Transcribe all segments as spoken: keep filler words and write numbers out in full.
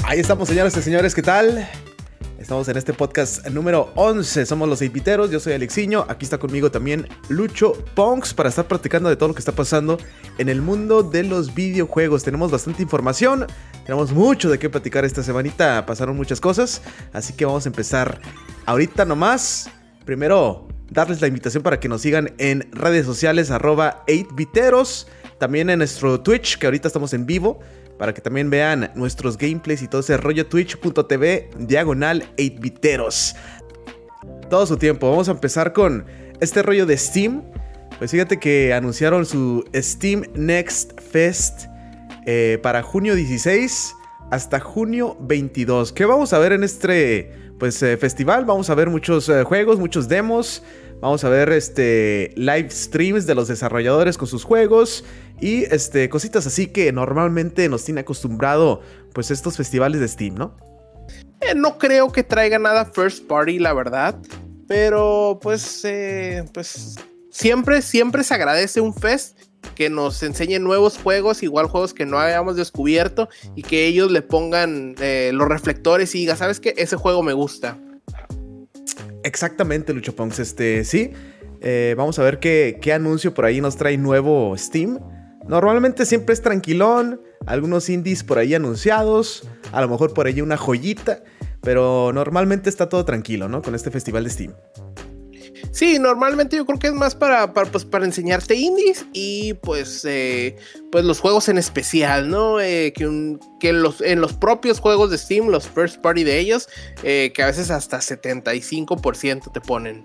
Ahí estamos, señoras y señores, ¿qué tal? Estamos en este podcast número once, somos los seis biteros, yo soy Alexiño, aquí está conmigo también Lucho Punks para estar platicando de todo lo que está pasando en el mundo de los videojuegos. Tenemos bastante información, tenemos mucho de qué platicar esta semanita, pasaron muchas cosas, así que vamos a empezar ahorita nomás. Primero, darles la invitación para que nos sigan en redes sociales, arroba ocho biteros, también en nuestro Twitch, que ahorita estamos en vivo, para que también vean nuestros gameplays y todo ese rollo. Twitch.tv diagonal ocho biteros. Todo su tiempo. Vamos a empezar con este rollo de Steam. Pues fíjate que anunciaron su Steam Next Fest eh, para junio dieciséis hasta junio veintidós. ¿Qué vamos a ver en este pues, eh, festival? Vamos a ver muchos eh, juegos, muchos demos. Vamos a ver este, live streams de los desarrolladores con sus juegos y este, cositas así que normalmente nos tiene acostumbrado pues estos festivales de Steam, ¿no? Eh, no creo que traiga nada first party, la verdad, pero pues, eh, pues siempre, siempre se agradece un fest que nos enseñe nuevos juegos, igual juegos que no hayamos descubierto y que ellos le pongan eh, los reflectores y diga, ¿sabes qué? Ese juego me gusta. Exactamente, Lucho Punks, este, sí, eh, vamos a ver qué, qué anuncio por ahí nos trae nuevo Steam. Normalmente siempre es tranquilón, algunos indies por ahí anunciados, a lo mejor por ahí una joyita, pero normalmente está todo tranquilo, ¿no? Con este festival de Steam. Sí, normalmente yo creo que es más para, para, pues, para enseñarte indies y pues, eh, pues los juegos en especial, ¿no? Eh, que un, que los, en los propios juegos de Steam, los first party de ellos, eh, que a veces hasta setenta y cinco por ciento te ponen.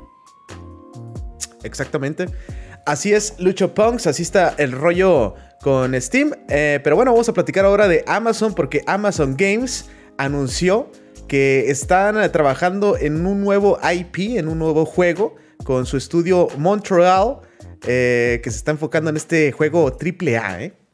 Exactamente. Así es, Lucho Punks, así está el rollo con Steam. Eh, pero bueno, vamos a platicar ahora de Amazon porque Amazon Games anunció que están trabajando en un nuevo I P, en un nuevo juego, con su estudio Montreal, eh, que se está enfocando en este juego triple A, ¿eh?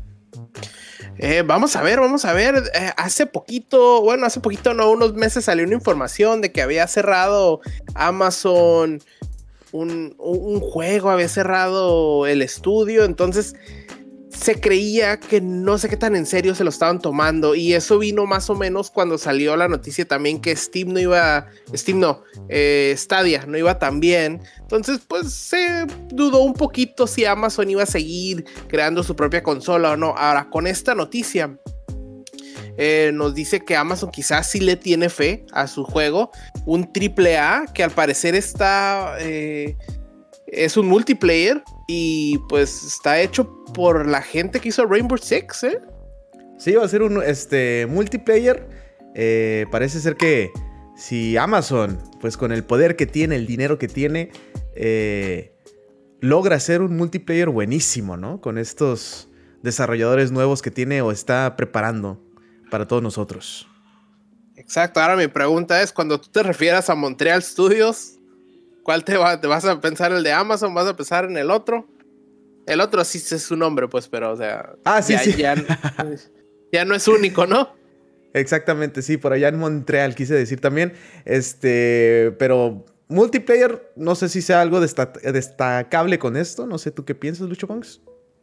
Eh, vamos a ver, vamos a ver. Eh, hace poquito, bueno, hace poquito, no, unos meses salió una información de que había cerrado Amazon un, un juego, había cerrado el estudio, entonces se creía que no sé qué tan en serio se lo estaban tomando y eso vino más o menos cuando salió la noticia también que Steam no iba, Steam no, eh, Stadia no iba tan bien, entonces pues se dudó un poquito si Amazon iba a seguir creando su propia consola o no. Ahora con esta noticia eh, nos dice que Amazon quizás sí le tiene fe a su juego, un triple A que al parecer está... Eh, es un multiplayer y pues está hecho por la gente que hizo Rainbow Six, ¿eh? Sí, va a ser un este, multiplayer. Eh, parece ser que si Amazon, pues con el poder que tiene, el dinero que tiene, eh, logra hacer un multiplayer buenísimo, ¿no? Con estos desarrolladores nuevos que tiene o está preparando para todos nosotros. Exacto, ahora mi pregunta es, cuando tú te refieras a Montreal Studios, ¿cuál te, va, te vas a pensar? ¿El de Amazon? ¿Vas a pensar en el otro? El otro sí es su nombre, pues, pero, o sea... Ah, sí, ya, sí. Ya, ya no es único, ¿no? Exactamente, sí, por allá en Montreal quise decir también. Este, pero multiplayer, no sé si sea algo desta- destacable con esto. No sé, ¿tú qué piensas, Lucho Punks?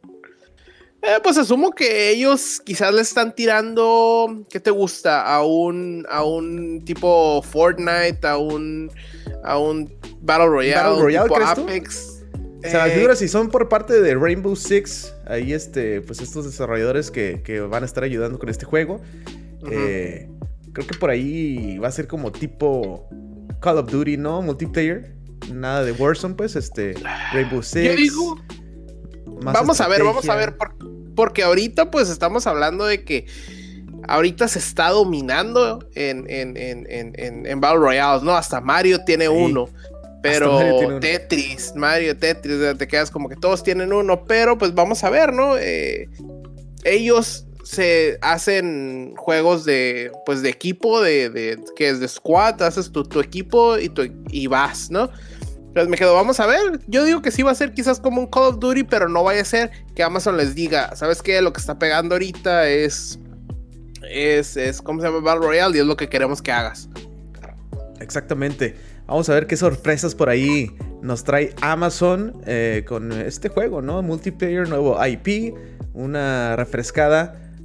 Eh, pues asumo que ellos quizás le están tirando, ¿qué te gusta? A un, a un tipo Fortnite, a un, a un Battle Royale, Battle Royale, tipo ¿crees Apex. O sea, Eh, las figuras si son por parte de Rainbow Six, ahí este, pues estos desarrolladores que, que van a estar ayudando con este juego. Uh-huh. eh, creo que por ahí va a ser como tipo Call of Duty, ¿no? Multiplayer. Nada de Warzone, pues, este, Rainbow Six. Yo digo, vamos a ver, vamos a ver, por, porque ahorita pues estamos hablando de que ahorita se está dominando en, en, en, en, en, en Battle Royales, ¿no? Hasta Mario tiene sí. uno. Pero Mario tiene Tetris, uno. Mario, Tetris, te quedas como que todos tienen uno, pero pues vamos a ver, ¿no? Eh, ellos se hacen juegos de, pues de equipo, de, de que es de squad, haces tu, tu equipo y, tu, y vas, ¿no? Entonces me quedo, vamos a ver, yo digo que sí va a ser quizás como un Call of Duty, pero no vaya a ser que Amazon les diga, ¿sabes qué? Lo que está pegando ahorita es, es, es ¿cómo se llama? Battle Royale y es lo que queremos que hagas. Exactamente. Vamos a ver qué sorpresas por ahí nos trae Amazon eh, con este juego, ¿no? Multiplayer, nuevo I P, una refrescada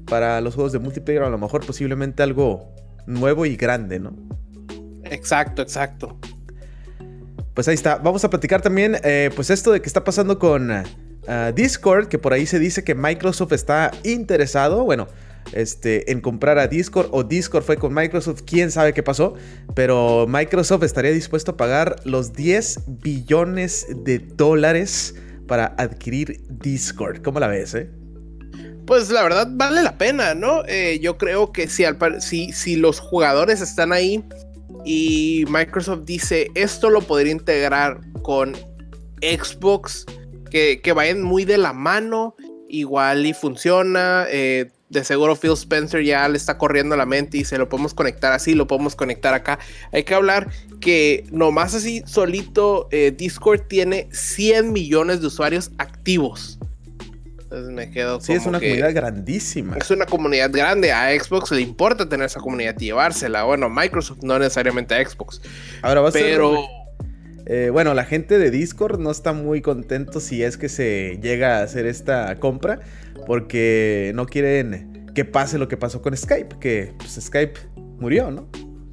para los juegos de multiplayer, a lo mejor posiblemente algo nuevo y grande, ¿no? Exacto, exacto. Pues ahí está. Vamos a platicar también, eh, pues esto de que está pasando con uh, Discord, que por ahí se dice que Microsoft está interesado, bueno, este, en comprar a Discord, o Discord fue con Microsoft, quién sabe qué pasó, pero Microsoft estaría dispuesto a pagar los diez billones de dólares para adquirir Discord. ¿Cómo la ves, eh? Pues la verdad vale la pena, ¿no? Eh, yo creo que si, al, si, si los jugadores están ahí y Microsoft dice esto lo podría integrar con Xbox, que, que vayan muy de la mano, igual y funciona. Eh, de seguro Phil Spencer ya le está corriendo la mente y se lo podemos conectar así, lo podemos conectar acá. Hay que hablar que nomás así solito eh, Discord tiene cien millones de usuarios activos. Entonces me quedo sí, como es una que comunidad grandísima. Es una comunidad grande. A Xbox le importa tener esa comunidad y llevársela. Bueno, Microsoft no necesariamente a Xbox. Ahora va a pero... ser... Eh, bueno, la gente de Discord no está muy contento si es que se llega a hacer esta compra, porque no quieren que pase lo que pasó con Skype, que pues, Skype murió, ¿no?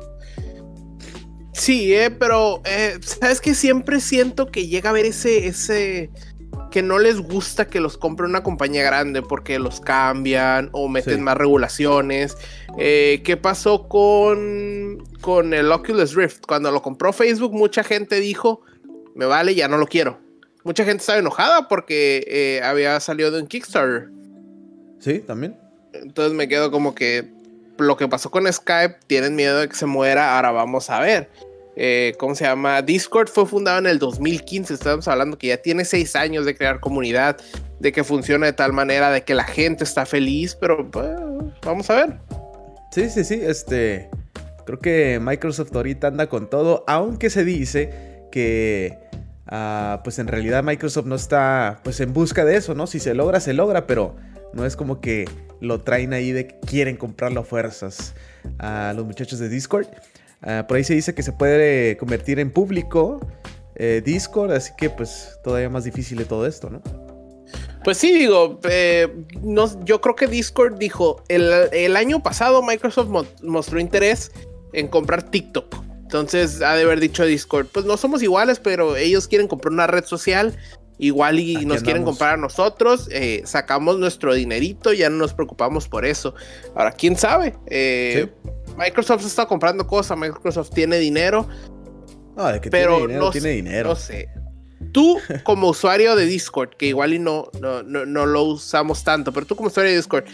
Sí, eh, pero eh, sabes que siempre siento que llega a haber ese, ese que no les gusta que los compre una compañía grande porque los cambian o meten sí. más regulaciones. Eh, ¿Qué pasó con, con el Oculus Rift? Cuando lo compró Facebook, mucha gente dijo, me vale, ya no lo quiero. Mucha gente estaba enojada porque eh, había salido de un Kickstarter. Sí, también. Entonces me quedo como que lo que pasó con Skype, tienen miedo de que se muera, ahora vamos a ver. Eh, ¿Cómo se llama? Discord fue fundado en el dos mil quince. Estamos hablando que ya tiene seis años de crear comunidad, de que funciona de tal manera, de que la gente está feliz, pero pues, vamos a ver. Sí, sí, sí, este, creo que Microsoft ahorita anda con todo, aunque se dice que, uh, pues en realidad Microsoft no está, pues en busca de eso, ¿no? Si se logra, se logra, pero no es como que lo traen ahí de que quieren comprarlo a fuerzas a los muchachos de Discord. Uh, por ahí se dice que se puede convertir en público eh, Discord, así que pues todavía más difícil de todo esto, ¿no? Pues sí, digo, eh, no, yo creo que Discord dijo, el, el año pasado Microsoft mo- mostró interés en comprar TikTok. Entonces ha de haber dicho Discord, pues no somos iguales, pero ellos quieren comprar una red social, igual y Aquí nos andamos. quieren comprar a nosotros, eh, sacamos nuestro dinerito, ya no nos preocupamos por eso. Ahora, ¿quién sabe? Eh, ¿Sí? Microsoft está comprando cosas, Microsoft tiene dinero. No, de que pero tiene dinero, no tiene sé, dinero. No sé. Tú, como usuario de Discord, que igual y no, no, no, no lo usamos tanto, pero tú como usuario de Discord,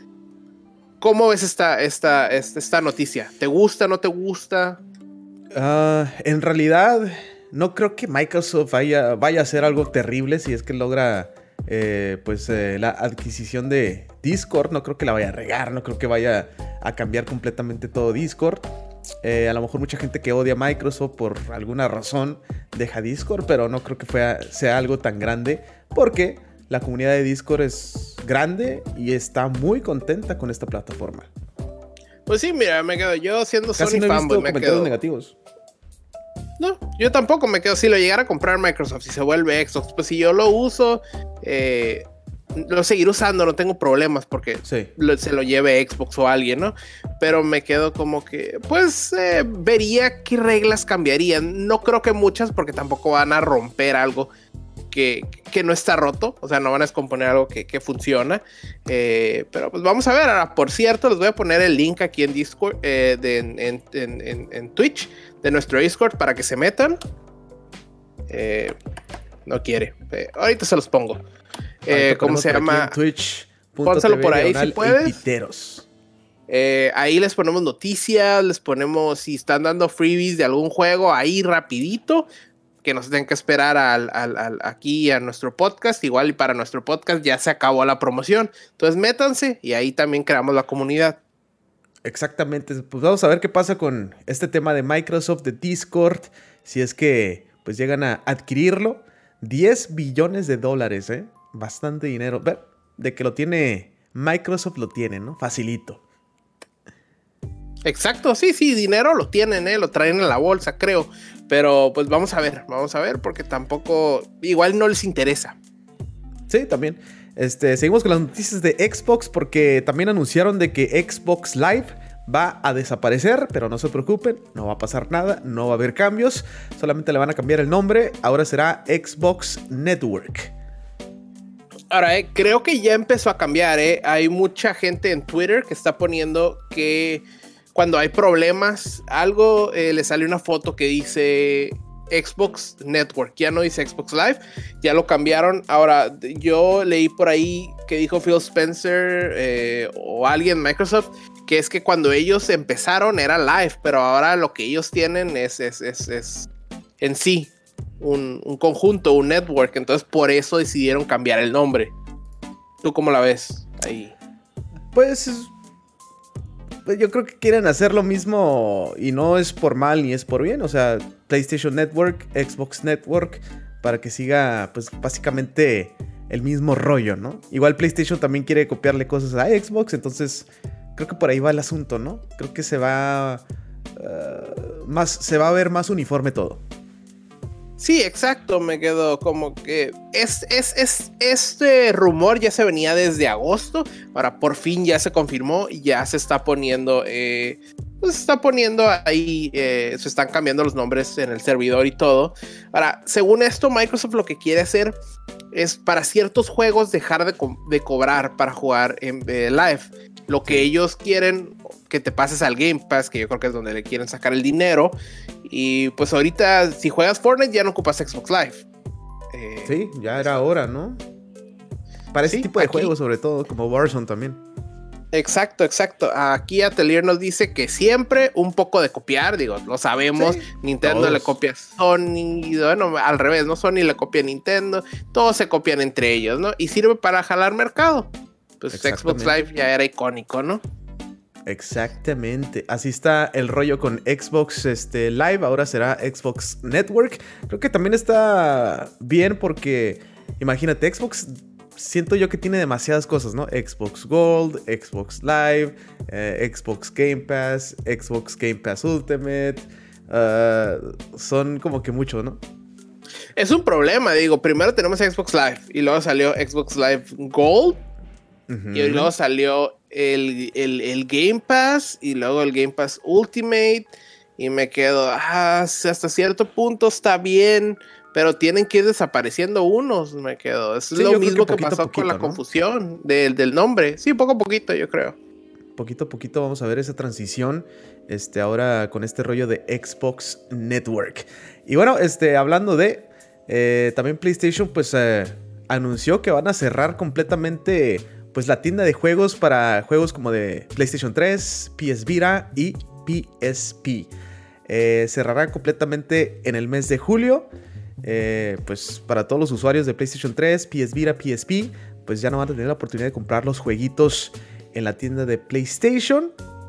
¿cómo ves esta, esta, esta, esta noticia? ¿Te gusta, no te gusta? Uh, en realidad, no creo que Microsoft vaya, vaya a hacer algo terrible si es que logra eh, pues, eh, la adquisición de Discord. No creo que la vaya a regar, no creo que vaya a cambiar completamente todo Discord. Eh, a lo mejor mucha gente que odia a Microsoft por alguna razón deja Discord, pero no creo que fue, sea algo tan grande, porque la comunidad de Discord es grande y está muy contenta con esta plataforma. Pues sí, mira, me quedo yo siendo Casi Sony no he fanboy, visto me comentarios quedo negativos. No, yo tampoco me quedo. Si lo llegara a comprar Microsoft, si se vuelve Xbox, pues si yo lo uso, eh, lo seguiré usando, no tengo problemas porque sí. lo, se lo lleve Xbox o alguien, ¿no? Pero me quedo como que, pues, eh, vería qué reglas cambiarían. No creo que muchas, porque tampoco van a romper algo que, que no está roto. O sea, no van a descomponer algo que, que funciona. Eh, pero pues vamos a ver. Ahora, por cierto, les voy a poner el link aquí en Discord, eh, de, en, en, en, en Twitch, de nuestro Discord, para que se metan. Eh, no quiere. Eh, ahorita se los pongo. Eh, ¿Cómo se llama? Twitch. Pónselo por ahí si puedes. Eh, ahí les ponemos noticias, les ponemos si están dando freebies de algún juego ahí rapidito, que nos tengan que esperar al, al, al, aquí a nuestro podcast. Igual y para nuestro podcast ya se acabó la promoción. Entonces métanse y ahí también creamos la comunidad. Exactamente. Pues vamos a ver qué pasa con este tema de Microsoft, de Discord, si es que pues llegan a adquirirlo. diez billones de dólares, ¿eh? Bastante dinero. De que lo tiene Microsoft, lo tiene, ¿no? Facilito. Exacto, sí, sí, dinero lo tienen, ¿eh? Lo traen en la bolsa, creo. Pero pues vamos a ver, vamos a ver, porque tampoco, igual no les interesa. Sí, también. Este, seguimos con las noticias de Xbox porque también anunciaron de que Xbox Live va a desaparecer, pero no se preocupen, no va a pasar nada, no va a haber cambios, solamente le van a cambiar el nombre, ahora será Xbox Network. Ahora, eh, creo que ya empezó a cambiar, eh. Hay mucha gente en Twitter que está poniendo que cuando hay problemas, algo, eh, le sale una foto que dice Xbox Network, ya no dice Xbox Live, ya lo cambiaron. Ahora, yo leí por ahí que dijo Phil Spencer eh, o alguien en Microsoft, que es que cuando ellos empezaron era Live, pero ahora lo que ellos tienen es, es, es, es en sí un, un conjunto, un network, entonces por eso decidieron cambiar el nombre. ¿Tú cómo la ves ahí? Pues yo creo que quieren hacer lo mismo y no es por mal ni es por bien. O sea, PlayStation Network, Xbox Network, para que siga pues básicamente el mismo rollo, ¿no? Igual PlayStation también quiere copiarle cosas a Xbox, entonces creo que por ahí va el asunto, ¿no? Creo que se va uh, más, se va a ver más uniforme todo. Sí, exacto, me quedo como que es, es, es, este rumor ya se venía desde agosto, ahora por fin ya se confirmó y ya se está poniendo, eh, pues se está poniendo ahí, eh, se están cambiando los nombres en el servidor y todo. Ahora, según esto, Microsoft lo que quiere hacer es para ciertos juegos dejar de, co- de cobrar para jugar en eh, live. Lo que ellos quieren que te pases al Game Pass, que yo creo que es donde le quieren sacar el dinero. Y pues ahorita, si juegas Fortnite, ya no ocupas Xbox Live. Eh, sí, ya era hora, ¿no? Para ese sí, tipo de aquí, juegos, sobre todo, como Warzone también. Exacto, exacto. Aquí Atelier nos dice que siempre un poco de copiar, digo, lo sabemos. Sí, Nintendo todos. Le copia a Sony, bueno, al revés, ¿no? Sony le copia a Nintendo, todos se copian entre ellos, ¿no? Y sirve para jalar mercado. Pues Xbox Live ya era icónico, ¿no? Exactamente, así está el rollo con Xbox este, Live, ahora será Xbox Network. Creo que también está bien porque, imagínate, Xbox, siento yo que tiene demasiadas cosas, ¿no? Xbox Gold, Xbox Live, eh, Xbox Game Pass, Xbox Game Pass Ultimate, uh, son como que mucho, ¿no? Es un problema, digo, primero tenemos Xbox Live y luego salió Xbox Live Gold. Uh-huh. Y luego salió el, el, el Game Pass y luego el Game Pass Ultimate y me quedo, ah, hasta cierto punto está bien, pero tienen que ir desapareciendo unos, me quedo. Es sí, lo mismo que, que pasó poquito, con la ¿no? confusión del, del nombre. Sí, poco a poquito, yo creo. Poquito a poquito vamos a ver esa transición este, ahora con este rollo de Xbox Network. Y bueno, este, hablando de, eh, también PlayStation pues eh, anunció que van a cerrar completamente pues la tienda de juegos para juegos como de PlayStation tres, P S Vita y P S P. Eh, cerrarán completamente en el mes de julio. Eh, pues para todos los usuarios de PlayStation tres, P S Vita, P S P, pues ya no van a tener la oportunidad de comprar los jueguitos en la tienda de PlayStation.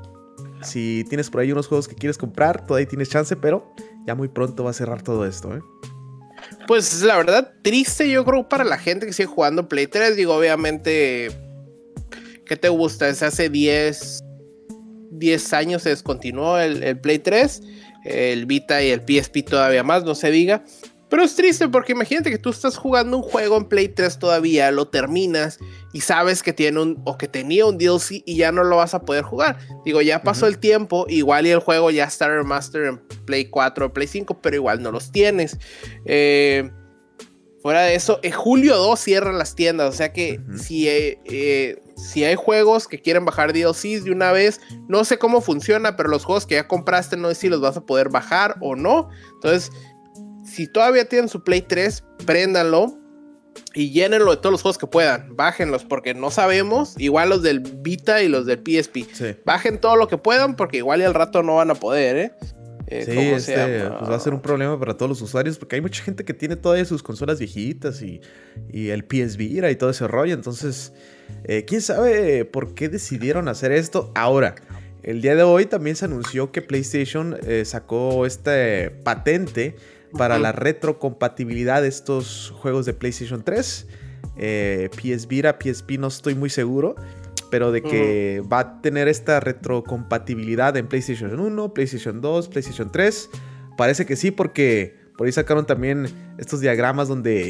Si tienes por ahí unos juegos que quieres comprar, todavía tienes chance, pero ya muy pronto va a cerrar todo esto, ¿eh? Pues la verdad, triste yo creo para la gente que sigue jugando Play tres. Digo, obviamente, ¿qué te gusta? Desde hace diez años se descontinuó el, el Play tres, el Vita y el P S P todavía más, no se diga. Pero es triste porque imagínate que tú estás jugando un juego en Play tres todavía, lo terminas y sabes que tiene un o que tenía un D L C y ya no lo vas a poder jugar. Digo, ya pasó uh-huh. el tiempo, igual y el juego ya está remaster en Play cuatro o Play cinco, pero igual no los tienes. Eh, fuera de eso, en julio dos cierran las tiendas, o sea que uh-huh. si, eh, eh, si hay juegos que quieren bajar D L Cs de una vez, no sé cómo funciona, pero los juegos que ya compraste no sé si los vas a poder bajar o no. Entonces, si todavía tienen su Play tres, préndanlo y llénenlo de todos los juegos que puedan. Bájenlos porque no sabemos. Igual los del Vita y los del P S P. Sí. Bajen todo lo que puedan porque igual y al rato no van a poder, ¿eh? eh sí, este, pues va a ser un problema para todos los usuarios porque hay mucha gente que tiene todavía sus consolas viejitas y, y el P S Vita y todo ese rollo. Entonces, eh, ¿quién sabe por qué decidieron hacer esto ahora? El día de hoy también se anunció que PlayStation eh, sacó este patente para la retrocompatibilidad de estos juegos de PlayStation tres, eh, P S Vita, P S P no estoy muy seguro, pero de que uh-huh. va a tener esta retrocompatibilidad en PlayStation uno, PlayStation dos, PlayStation tres, parece que sí porque por ahí sacaron también estos diagramas donde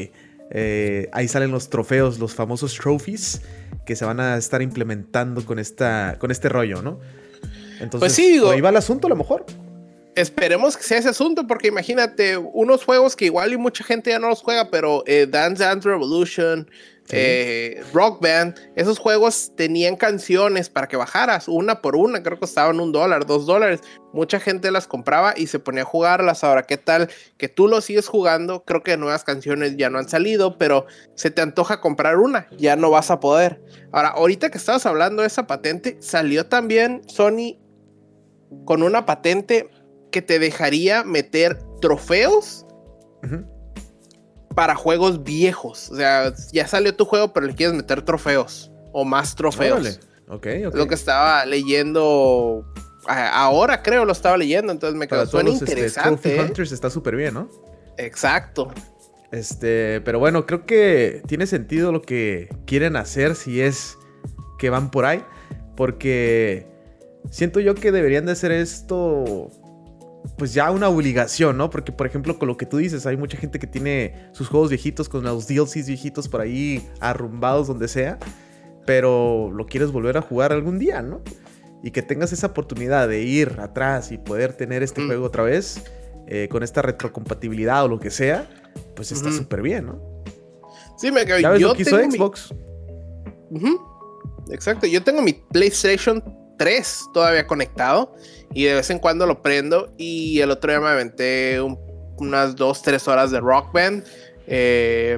Eh, ahí salen los trofeos, los famosos trophies que se van a estar implementando con, esta, con este rollo, ¿no? Entonces, pues sí, digo, ahí va el asunto a lo mejor. Esperemos que sea ese asunto, porque imagínate, unos juegos que igual y mucha gente ya no los juega, pero eh, Dance Dance Revolution, sí. eh, Rock Band, esos juegos tenían canciones para que bajaras, una por una, creo que costaban un dólar, dos dólares. Mucha gente las compraba y se ponía a jugarlas. Ahora, ¿qué tal que tú lo sigues jugando? Creo que nuevas canciones ya no han salido, pero se te antoja comprar una, ya no vas a poder. Ahora, ahorita que estabas hablando de esa patente, salió también Sony con una patente que te dejaría meter trofeos uh-huh. para juegos viejos. O sea, ya salió tu juego, pero le quieres meter trofeos o más trofeos. Okay, okay. Lo que estaba leyendo ahora, creo, lo estaba leyendo, entonces me quedó suena interesante. Este, Trophy ¿eh? Hunters está súper bien, ¿no? Exacto. Este, pero bueno, creo que tiene sentido lo que quieren hacer si es que van por ahí, porque siento yo que deberían de hacer esto pues ya una obligación, ¿no? Porque, por ejemplo, con lo que tú dices, hay mucha gente que tiene sus juegos viejitos con los D L Cs viejitos por ahí arrumbados donde sea, pero lo quieres volver a jugar algún día, ¿no? Y que tengas esa oportunidad de ir atrás y poder tener este mm. juego otra vez eh, con esta retrocompatibilidad o lo que sea, pues está súper mm. bien, ¿no? Sí, me ¿Ya ves yo lo que hizo Xbox? Mi... Uh-huh. Exacto, yo tengo mi PlayStation tres todavía conectado y de vez en cuando lo prendo, y el otro día me aventé un, unas dos, tres horas de Rock Band. Eh,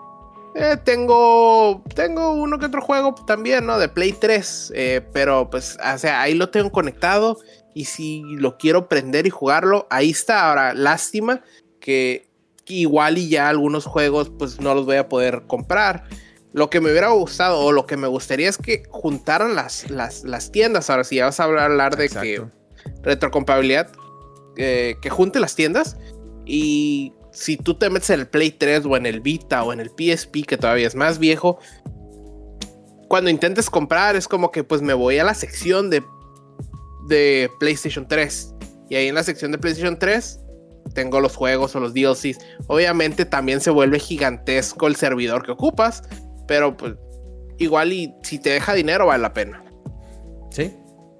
eh, tengo, tengo uno que otro juego también, ¿no? De Play tres, eh, pero pues, o sea, ahí lo tengo conectado, y si lo quiero prender y jugarlo, ahí está. Ahora, lástima que, que igual y ya algunos juegos pues no los voy a poder comprar. Lo que me hubiera gustado, o lo que me gustaría, es que juntaran las, las, las tiendas. Ahora, si ya vas a hablar de Exacto. que retrocompatibilidad, eh, que junte las tiendas, y si tú te metes en el Play tres o en el Vita o en el P S P, que todavía es más viejo, cuando intentes comprar es como que pues me voy a la sección de, de PlayStation tres, y ahí en la sección de PlayStation tres tengo los juegos o los D L Cs. Obviamente también se vuelve gigantesco el servidor que ocupas, pero pues igual, y si te deja dinero vale la pena. Sí.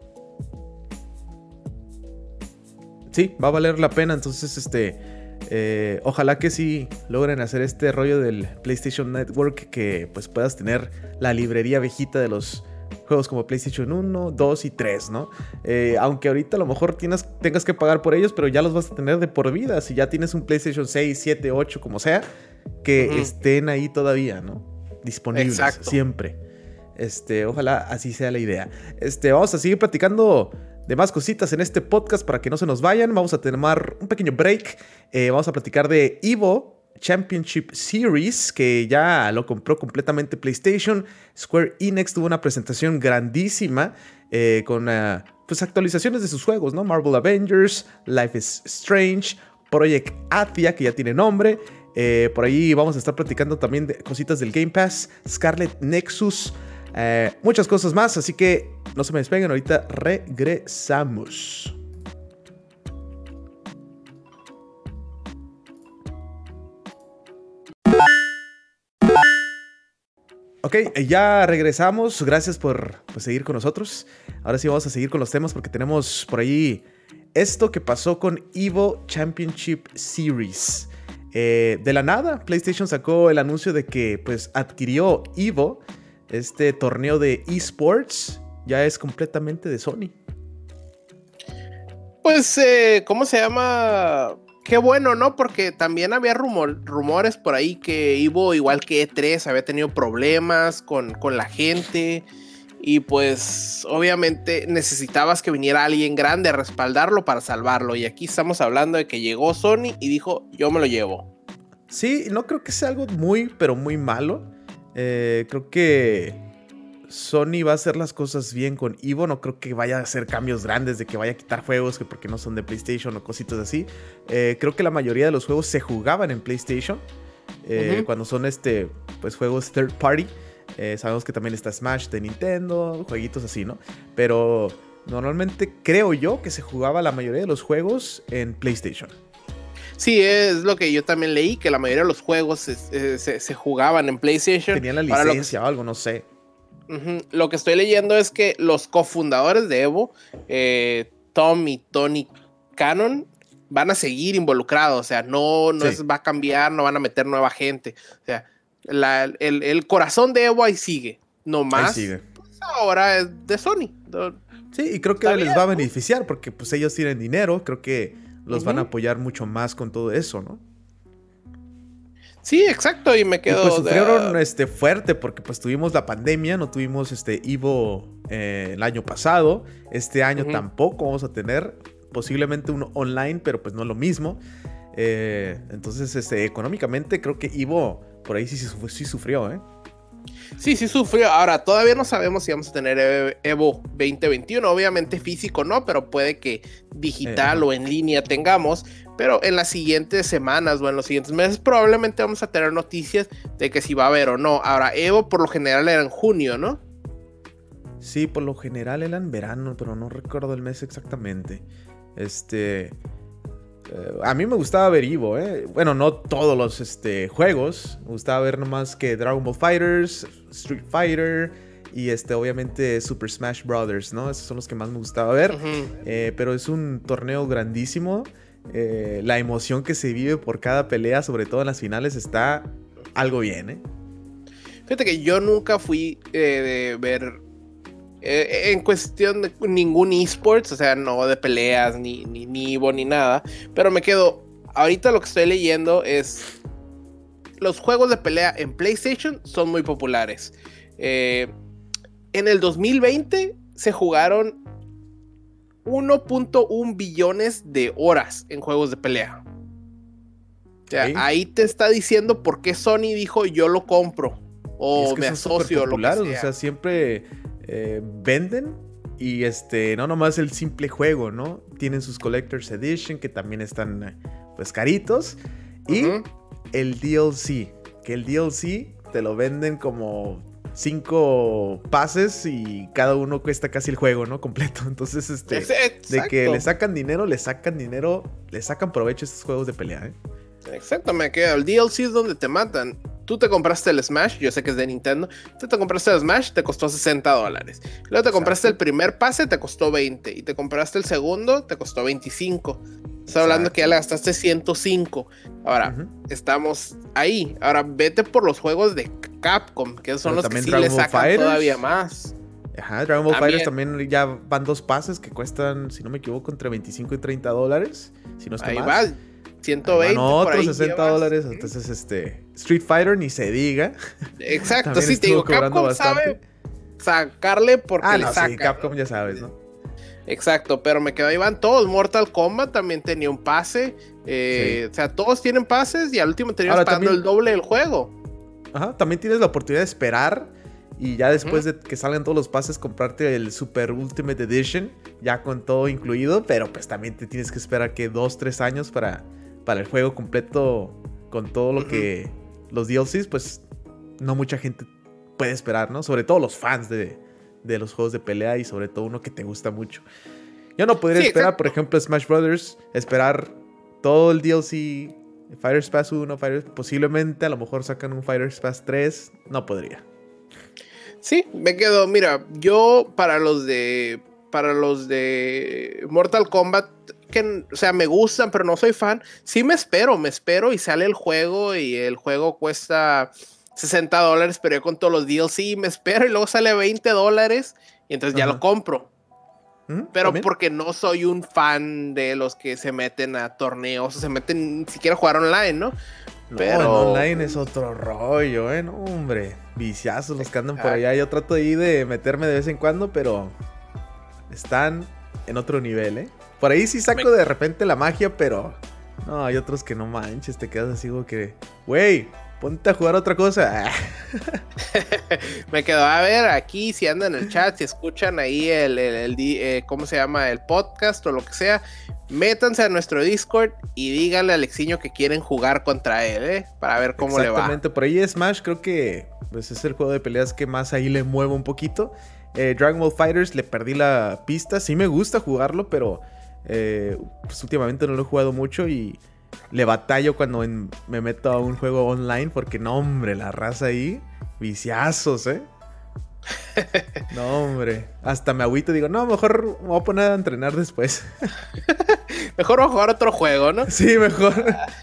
Sí, va a valer la pena. Entonces, este eh, ojalá que sí logren hacer este rollo del PlayStation Network, que pues puedas tener la librería viejita de los juegos como PlayStation uno, dos y tres, ¿no? Eh, aunque ahorita a lo mejor tienes, tengas que pagar por ellos, pero ya los vas a tener de por vida. Si ya tienes un PlayStation seis, siete, ocho, como sea, que uh-huh. estén ahí todavía, ¿no? Disponibles. Exacto. Siempre. Este, ojalá así sea la idea. Este, vamos a seguir platicando de más cositas en este podcast para que no se nos vayan. Vamos a tomar un pequeño break. Eh, vamos a platicar de Evo Championship Series, que ya lo compró completamente PlayStation. Square Enix tuvo una presentación grandísima eh, con uh, pues actualizaciones de sus juegos, ¿no? Marvel Avengers, Life is Strange, Project Athia, que ya tiene nombre. Eh, por ahí vamos a estar platicando también de cositas del Game Pass, Scarlet Nexus, eh, muchas cosas más. Así que no se me despeguen, ahorita regresamos. Ok, ya regresamos. Gracias por pues, seguir con nosotros. Ahora sí vamos a seguir con los temas, porque tenemos por ahí esto que pasó con Evo Championship Series. Eh, de la nada, PlayStation sacó el anuncio de que pues adquirió Evo, este torneo de eSports. Ya es completamente de Sony. Pues, eh, ¿cómo se llama? Qué bueno, ¿no? Porque también había rumor, rumores por ahí que Evo, igual que E tres, había tenido problemas con, con la gente. Y pues obviamente necesitabas que viniera alguien grande a respaldarlo para salvarlo. Y aquí estamos hablando de que llegó Sony y dijo, yo me lo llevo. Sí, no creo que sea algo muy, pero muy malo. Eh, creo que Sony va a hacer las cosas bien con Evo. No creo que vaya a hacer cambios grandes, de que vaya a quitar juegos que porque no son de PlayStation o cositas así. Eh, creo que la mayoría de los juegos se jugaban en PlayStation. Eh, uh-huh. Cuando son este, pues, juegos third party. Eh, sabemos que también está Smash de Nintendo, jueguitos así, ¿no? Pero normalmente creo yo que se jugaba la mayoría de los juegos en PlayStation. Sí, es lo que yo también leí, que la mayoría de los juegos se, se, se jugaban en PlayStation. Tenían la licencia o algo, no sé. Uh-huh. Lo que estoy leyendo es que los cofundadores de Evo, eh, Tom y Tony Cannon, van a seguir involucrados. O sea, no, no sí. es, va a cambiar, no van a meter nueva gente. O sea, la, el, el corazón de Evo ahí sigue. No más. Ahí sigue. Pues ahora es de Sony. Sí, y creo que les bien, va a beneficiar porque pues ellos tienen dinero. Creo que los uh-huh. van a apoyar mucho más con todo eso, ¿no? Sí, exacto, y me quedo... Y pues sufrieron de... este, fuerte porque pues tuvimos la pandemia, no tuvimos este Evo eh, el año pasado, este año uh-huh. tampoco vamos a tener, posiblemente uno online, pero pues no es lo mismo. Eh, entonces, este, económicamente creo que Evo por ahí sí, sí, sí sufrió, ¿eh? Sí, sí sufrió. Ahora, todavía no sabemos si vamos a tener Evo veinte veintiuno. Obviamente físico no, pero puede que digital eh, o en línea tengamos. Pero en las siguientes semanas o en los siguientes meses probablemente vamos a tener noticias de que si va a haber o no. Ahora, Evo por lo general era en junio, ¿no? Sí, por lo general era en verano, pero no recuerdo el mes exactamente. Este... Uh, a mí me gustaba ver Evo, ¿eh? Bueno, no todos los este, juegos. Me gustaba ver nomás que Dragon Ball Fighters, Street Fighter y este, obviamente Super Smash Brothers, ¿no? Esos son los que más me gustaba ver. Uh-huh. eh, pero es un torneo grandísimo. Eh, la emoción que se vive por cada pelea, sobre todo en las finales, está algo bien, ¿eh? Fíjate que yo nunca fui eh, de ver... Eh, en cuestión de ningún esports, o sea, no de peleas, ni, ni, ni Evo, ni nada. Pero me quedo, ahorita lo que estoy leyendo es... Los juegos de pelea en PlayStation son muy populares. Eh, en el dos mil veinte se jugaron uno punto uno billones de horas en juegos de pelea. O sea, ¿sí? Ahí te está diciendo por qué Sony dijo yo lo compro. O es que me asocio, lo que sea. O sea, siempre... Eh, venden y este no nomás el simple juego, ¿no? Tienen sus Collector's Edition que también están pues caritos y uh-huh. el D L C, que el D L C te lo venden como cinco pases y cada uno cuesta casi el juego, ¿no? Completo. Entonces, este Exacto. de que le sacan dinero, le sacan dinero, le sacan provecho a estos juegos de pelea, ¿eh? Exacto, me queda. El D L C es donde te matan. Tú te compraste el Smash, yo sé que es de Nintendo. Tú te compraste el Smash, te costó sesenta dólares. Luego te compraste Exacto. el primer pase, te costó veinte. Y te compraste el segundo, te costó veinticinco. Estás hablando que ya le gastaste ciento cinco. Ahora, uh-huh. estamos ahí. Ahora, vete por los juegos de Capcom, que son Pero los que sí Dragon le sacan Fighters. Todavía más. Ajá, Dragon Ball Fighters también ya van dos pases que cuestan, si no me equivoco, entre veinticinco y treinta dólares. Si no está ahí más. va. ciento veinte. No, otros sesenta dólares. Entonces, este. Street Fighter ni se diga. Exacto, sí, te digo, Capcom bastante. Sabe sacarle porque ah, le no, saca. Sí, Capcom ya sabes, ¿no? Exacto, pero me quedo ahí van todos. Mortal Kombat también tenía un pase. Eh, sí. O sea, todos tienen pases y al último tenías Ahora, pagando también, el doble del juego. Ajá, también tienes la oportunidad de esperar. Y ya después uh-huh. de que salgan todos los pases, comprarte el Super Ultimate Edition. Ya con todo incluido. Pero pues también te tienes que esperar que dos, tres años para. Para el juego completo con todo lo uh-huh. que los D L Cs, pues no mucha gente puede esperar, ¿no? Sobre todo los fans de, de los juegos de pelea y sobre todo uno que te gusta mucho. Yo no podría sí, esperar, exacto. por ejemplo, Smash Brothers, esperar todo el D L C, Fighters Pass uno, Fighters, posiblemente a lo mejor sacan un Fighters Pass tres, no podría. Sí, me quedo, mira, yo para los de para los de Mortal Kombat que, o sea, me gustan, pero no soy fan. Sí me espero, me espero y sale el juego y el juego cuesta sesenta dólares, pero yo con todos los D L C me espero y luego sale veinte dólares y entonces ya uh-huh. lo compro. Uh-huh. Pero ¿También? Porque no soy un fan de los que se meten a torneos o se meten ni siquiera a jugar online, ¿no? No, pero en online es otro rollo, ¿eh? No, hombre, viciazos los que andan por allá. Yo trato ahí de meterme de vez en cuando, pero están en otro nivel, ¿eh? Por ahí sí saco me... de repente la magia, pero no, hay otros que no manches, te quedas así como que, güey, ponte a jugar otra cosa. Me quedo a ver aquí, si andan en el chat, si escuchan ahí el, el, el, el eh, ¿cómo se llama? El podcast o lo que sea, métanse a nuestro Discord y díganle a Alexiño que quieren jugar contra él, ¿eh? Para ver cómo le va. Exactamente, por ahí Smash creo que pues, es el juego de peleas que más ahí le muevo un poquito. Eh, Dragon Ball Fighters le perdí la pista, sí me gusta jugarlo, pero... Eh, pues últimamente no lo he jugado mucho y le batallo cuando en, me meto a un juego online porque no, hombre, la raza ahí, viciazos, ¿eh? No, hombre, hasta me agüito y digo, no, mejor me voy a poner a entrenar después. Mejor voy a jugar otro juego, ¿no? Sí, mejor.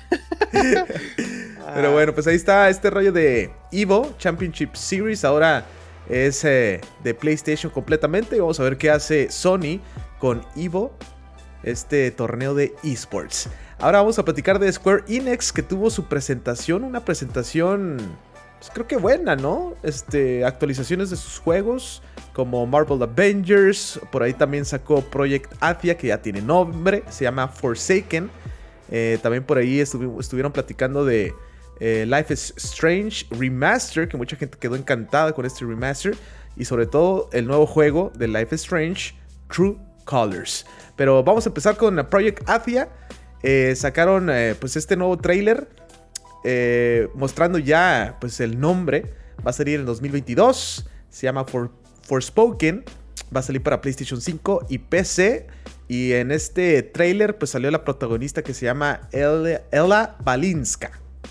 Pero bueno, pues ahí está este rollo de Evo Championship Series. Ahora es eh, de PlayStation completamente. Y vamos a ver qué hace Sony con Evo, este torneo de esports. Ahora vamos a platicar de Square Enix, que tuvo su presentación. Una presentación, pues creo que buena, ¿no? Este, actualizaciones de sus juegos, como Marvel Avengers. Por ahí también sacó Project Athia, que ya tiene nombre. Se llama Forsaken. Eh, también por ahí estuvi- estuvieron platicando de eh, Life is Strange Remaster, que mucha gente quedó encantada con este remaster. Y sobre todo el nuevo juego de Life is Strange, True Colors. Pero vamos a empezar con Project Athia. Eh, sacaron eh, pues este nuevo trailer eh, mostrando ya pues el nombre. Va a salir en dos mil veintidós. Se llama For, Forspoken. Va a salir para PlayStation cinco y P C. Y en este trailer pues salió la protagonista que se llama El- Ella Balinska.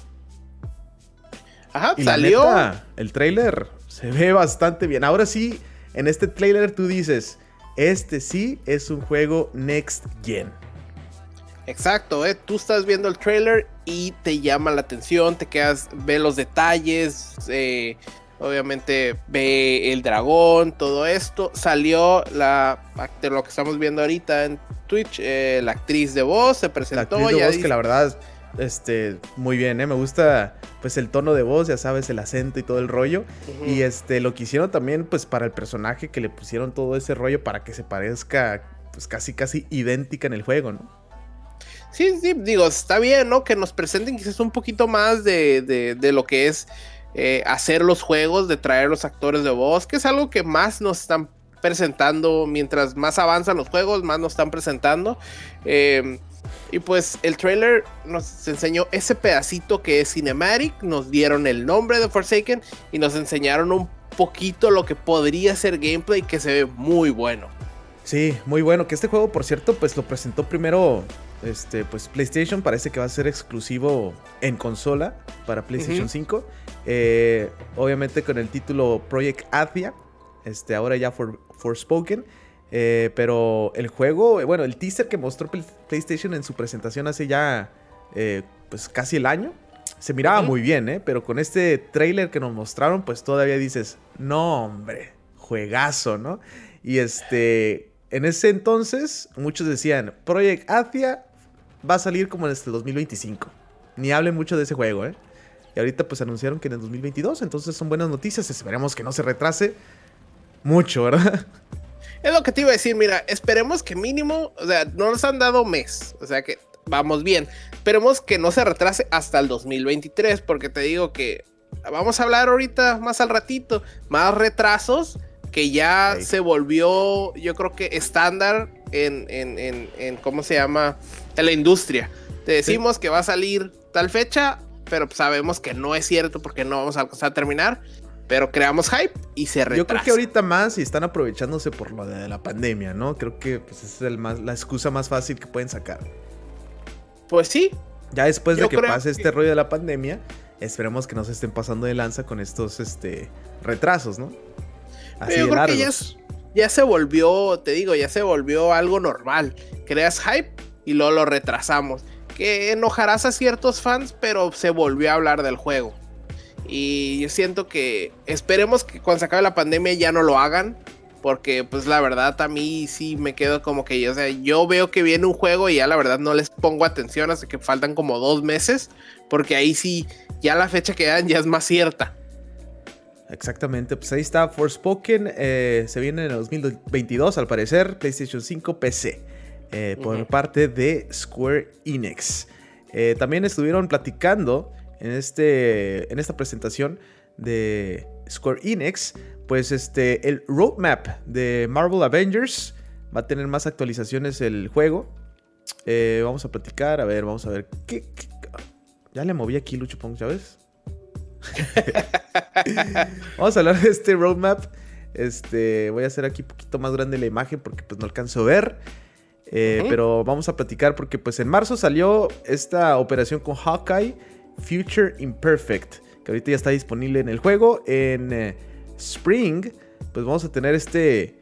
Ajá, Y salió. la neta, el trailer se ve bastante bien. Ahora sí, en este trailer tú dices, este sí es un juego Next Gen. Exacto, ¿eh? Tú estás viendo el trailer y te llama la atención, te quedas, ve los detalles, eh, obviamente ve el dragón, todo esto. Salió la, de lo que estamos viendo ahorita en Twitch, eh, la actriz de voz se La presentó. actriz de ya voz dice- que la verdad, este, muy bien, ¿eh? Me gusta pues el tono de voz, ya sabes, el acento y todo el rollo. Ujú. Y este, lo que hicieron también pues para el personaje, que le pusieron todo ese rollo para que se parezca pues casi casi idéntica en el juego, ¿no? Sí, sí, digo, está bien, ¿no? Que nos presenten quizás un poquito más de, de, de lo que es eh, hacer los juegos, de traer los actores de voz, que es algo que más nos están presentando, mientras más avanzan los juegos, más nos están presentando. Eh, y pues el trailer nos enseñó ese pedacito que es cinematic, nos dieron el nombre de Forsaken y nos enseñaron un poquito lo que podría ser gameplay, que se ve muy bueno. Sí, muy bueno. Que este juego, por cierto, pues lo presentó primero este, pues PlayStation. Parece que va a ser exclusivo en consola para PlayStation Ujú. cinco. Eh, obviamente con el título Project Athia. Este, ahora ya for, Forspoken. Eh, pero el juego, eh, bueno, el teaser que mostró Play- PlayStation en su presentación hace ya eh, pues casi el año. Se miraba Ujú. muy bien, ¿eh? Pero con este trailer que nos mostraron, pues todavía dices, no, hombre, juegazo, ¿no? Y este, en ese entonces, muchos decían, Project Athia va a salir como en este dos mil veinticinco. Ni hablen mucho de ese juego, ¿eh? Y ahorita pues anunciaron que en el dos mil veintidós, entonces son buenas noticias. Esperemos que no se retrase mucho, ¿verdad? Es lo que te iba a decir, mira, esperemos que mínimo, o sea, no nos han dado mes, o sea que vamos bien. Esperemos que no se retrase hasta el dos mil veintitrés, porque te digo que vamos a hablar ahorita más al ratito, más retrasos que ya Ey. se volvió, yo creo que estándar en, en, en, en ¿cómo se llama? En la industria. Te decimos que va a salir tal fecha, pero sabemos que no es cierto porque no vamos a alcanzar a terminar. Pero creamos hype y se retrasa. Yo creo que ahorita más y están aprovechándose por lo de la pandemia, ¿no? Creo que pues, es el más, la excusa más fácil que pueden sacar. Pues sí. Ya después Yo de que creo pase que- este rollo de la pandemia, esperemos que no se estén pasando de lanza con estos este, retrasos, ¿no? Así Pero yo de creo que ya, largos. es- ya se volvió, te digo, ya se volvió algo normal. Creas hype y luego lo retrasamos. Que enojarás a ciertos fans, pero se volvió a hablar del juego. Y yo siento que esperemos que cuando se acabe la pandemia ya no lo hagan. Porque pues la verdad a mí sí me quedo como que, o sea, yo veo que viene un juego y ya la verdad no les pongo atención hasta que faltan como dos meses. Porque ahí sí, ya la fecha que dan ya es más cierta. Exactamente, pues ahí está Forspoken. Eh, se viene en el dos mil veintidós, al parecer, PlayStation cinco, P C. Eh, por Ujú. parte de Square Enix. Eh, también estuvieron platicando en, este, en esta presentación de Square Enix, pues este, el roadmap de Marvel Avengers. Va a tener más actualizaciones el juego. Eh, vamos a platicar, a ver, vamos a ver. ¿Qué, qué? Ya le moví aquí Lucho Pong, ¿ya ves? Vamos a hablar de este roadmap. Este, voy a hacer aquí un poquito más grande la imagen porque pues no alcanzo a ver. Eh, uh-huh. Pero vamos a platicar porque pues en marzo salió esta operación con Hawkeye, Future Imperfect, que ahorita ya está disponible en el juego. En eh, Spring, pues vamos a tener este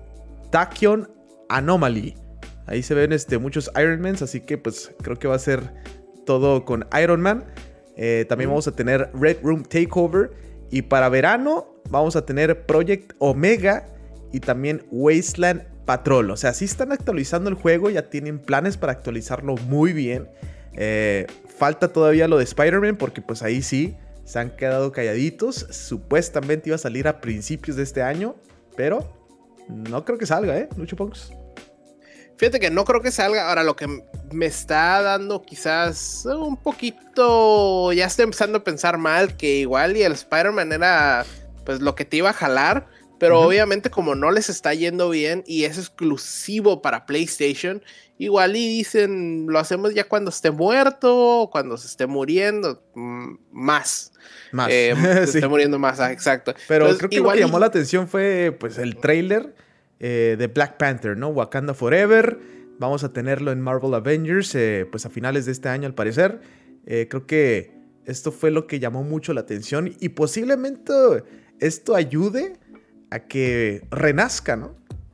Tachyon Anomaly. Ahí se ven este, muchos Iron Mans, así que pues creo que va a ser todo con Iron Man. Eh, también uh-huh. vamos a tener Red Room Takeover. Y para verano vamos a tener Project Omega y también Wasteland Patrol. O sea, sí están actualizando el juego, ya tienen planes para actualizarlo muy bien. Eh, falta todavía lo de Spider-Man porque pues ahí sí se han quedado calladitos. Supuestamente iba a salir a principios de este año, pero no creo que salga, ¿eh? Lucho Ponks. Fíjate que no creo que salga. Ahora, lo que me está dando quizás un poquito... Ya estoy empezando a pensar mal que igual y el Spider-Man era pues lo que te iba a jalar. Pero uh-huh. obviamente como no les está yendo bien y es exclusivo para PlayStation, igual y dicen, lo hacemos ya cuando esté muerto, cuando se esté muriendo, más. Más. Eh, se sí. esté muriendo más, ah, exacto. Pero Entonces, creo que igual lo que llamó y... la atención fue pues el tráiler eh, de Black Panther, ¿no? Wakanda Forever. Vamos a tenerlo en Marvel Avengers, eh, pues a finales de este año al parecer. Eh, creo que esto fue lo que llamó mucho la atención y posiblemente esto ayude a que renazca, ¿no?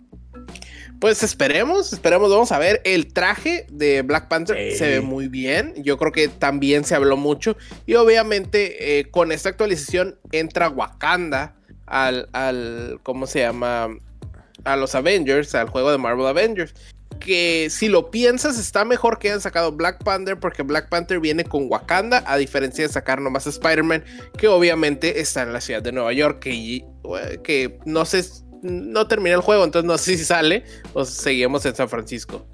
Pues esperemos, esperemos, vamos a ver. El traje de Black Panther sí. se ve muy bien. Yo creo que también se habló mucho. Y obviamente eh, con esta actualización entra Wakanda al, al, ¿cómo se llama? A los Avengers, al juego de Marvel Avengers. Que si lo piensas está mejor que hayan sacado Black Panther, porque Black Panther viene con Wakanda, a diferencia de sacar nomás a Spider-Man, que obviamente está en la ciudad de Nueva York, que, que no sé, no termina el juego, entonces no sé si sale o seguimos en San Francisco.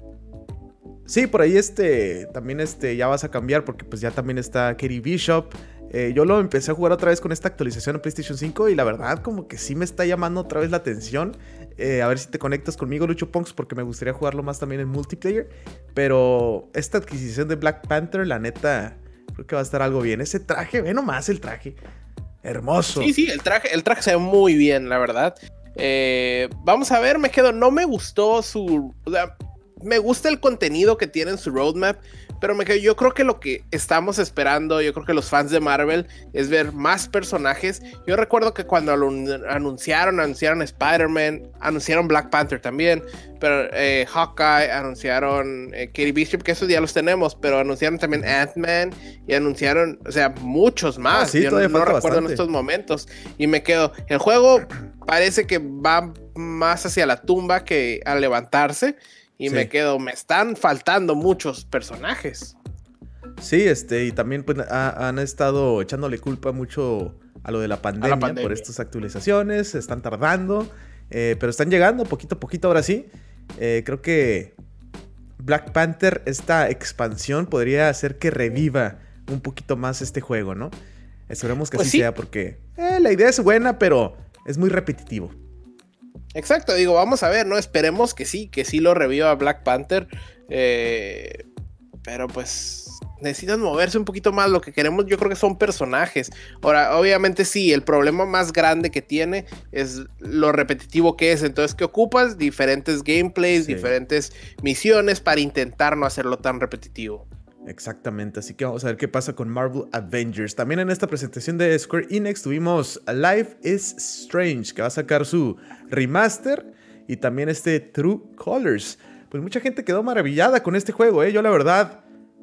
Sí, por ahí este también este ya vas a cambiar porque pues ya también está Katie Bishop. Eh, yo lo empecé a jugar otra vez con esta actualización en PlayStation cinco y la verdad como que sí me está llamando otra vez la atención. Eh, a ver si te conectas conmigo, Lucho Ponks, porque me gustaría jugarlo más también en multiplayer. Pero esta adquisición de Black Panther, la neta, creo que va a estar algo bien. Ese traje, ve nomás el traje. Hermoso. Sí, sí, el traje, el traje se ve muy bien, la verdad. Eh, vamos a ver, me quedo, no me gustó su... O sea, me gusta el contenido que tiene en su roadmap, pero me quedo, yo creo que lo que estamos esperando, yo creo que los fans de Marvel, es ver más personajes. Yo recuerdo que cuando lo anunciaron, anunciaron Spider-Man, anunciaron Black Panther también, pero eh, Hawkeye, anunciaron eh, Katie Bishop, que esos ya los tenemos, pero anunciaron también Ant-Man y anunciaron, o sea, muchos más. Ah, sí, yo no, no recuerdo bastante. En estos momentos. Y me quedo, el juego parece que va más hacia la tumba que a levantarse. Y sí. me quedo, me están faltando muchos personajes. Sí, este, y también pues, ha, han estado echándole culpa mucho a lo de la pandemia, la pandemia. por estas actualizaciones. Están tardando, eh, pero están llegando poquito a poquito ahora sí. Eh, creo que Black Panther, esta expansión, podría hacer que reviva un poquito más este juego, ¿no? Esperemos que pues así sí. sea, porque eh, la idea es buena, pero es muy repetitivo. Exacto, digo, vamos a ver, ¿no? Esperemos que sí, que sí lo reviva Black Panther. Eh, pero pues necesitan moverse un poquito más. Lo que queremos, yo creo que son personajes. Ahora, obviamente sí, el problema más grande que tiene es lo repetitivo que es. Entonces, ¿qué ocupas? Diferentes gameplays, sí. diferentes misiones para intentar no hacerlo tan repetitivo. Exactamente, así que vamos a ver qué pasa con Marvel Avengers. También en esta presentación de Square Enix tuvimos Life is Strange, que va a sacar su remaster, y también este True Colors. Pues mucha gente quedó maravillada con este juego, ¿eh? Yo la verdad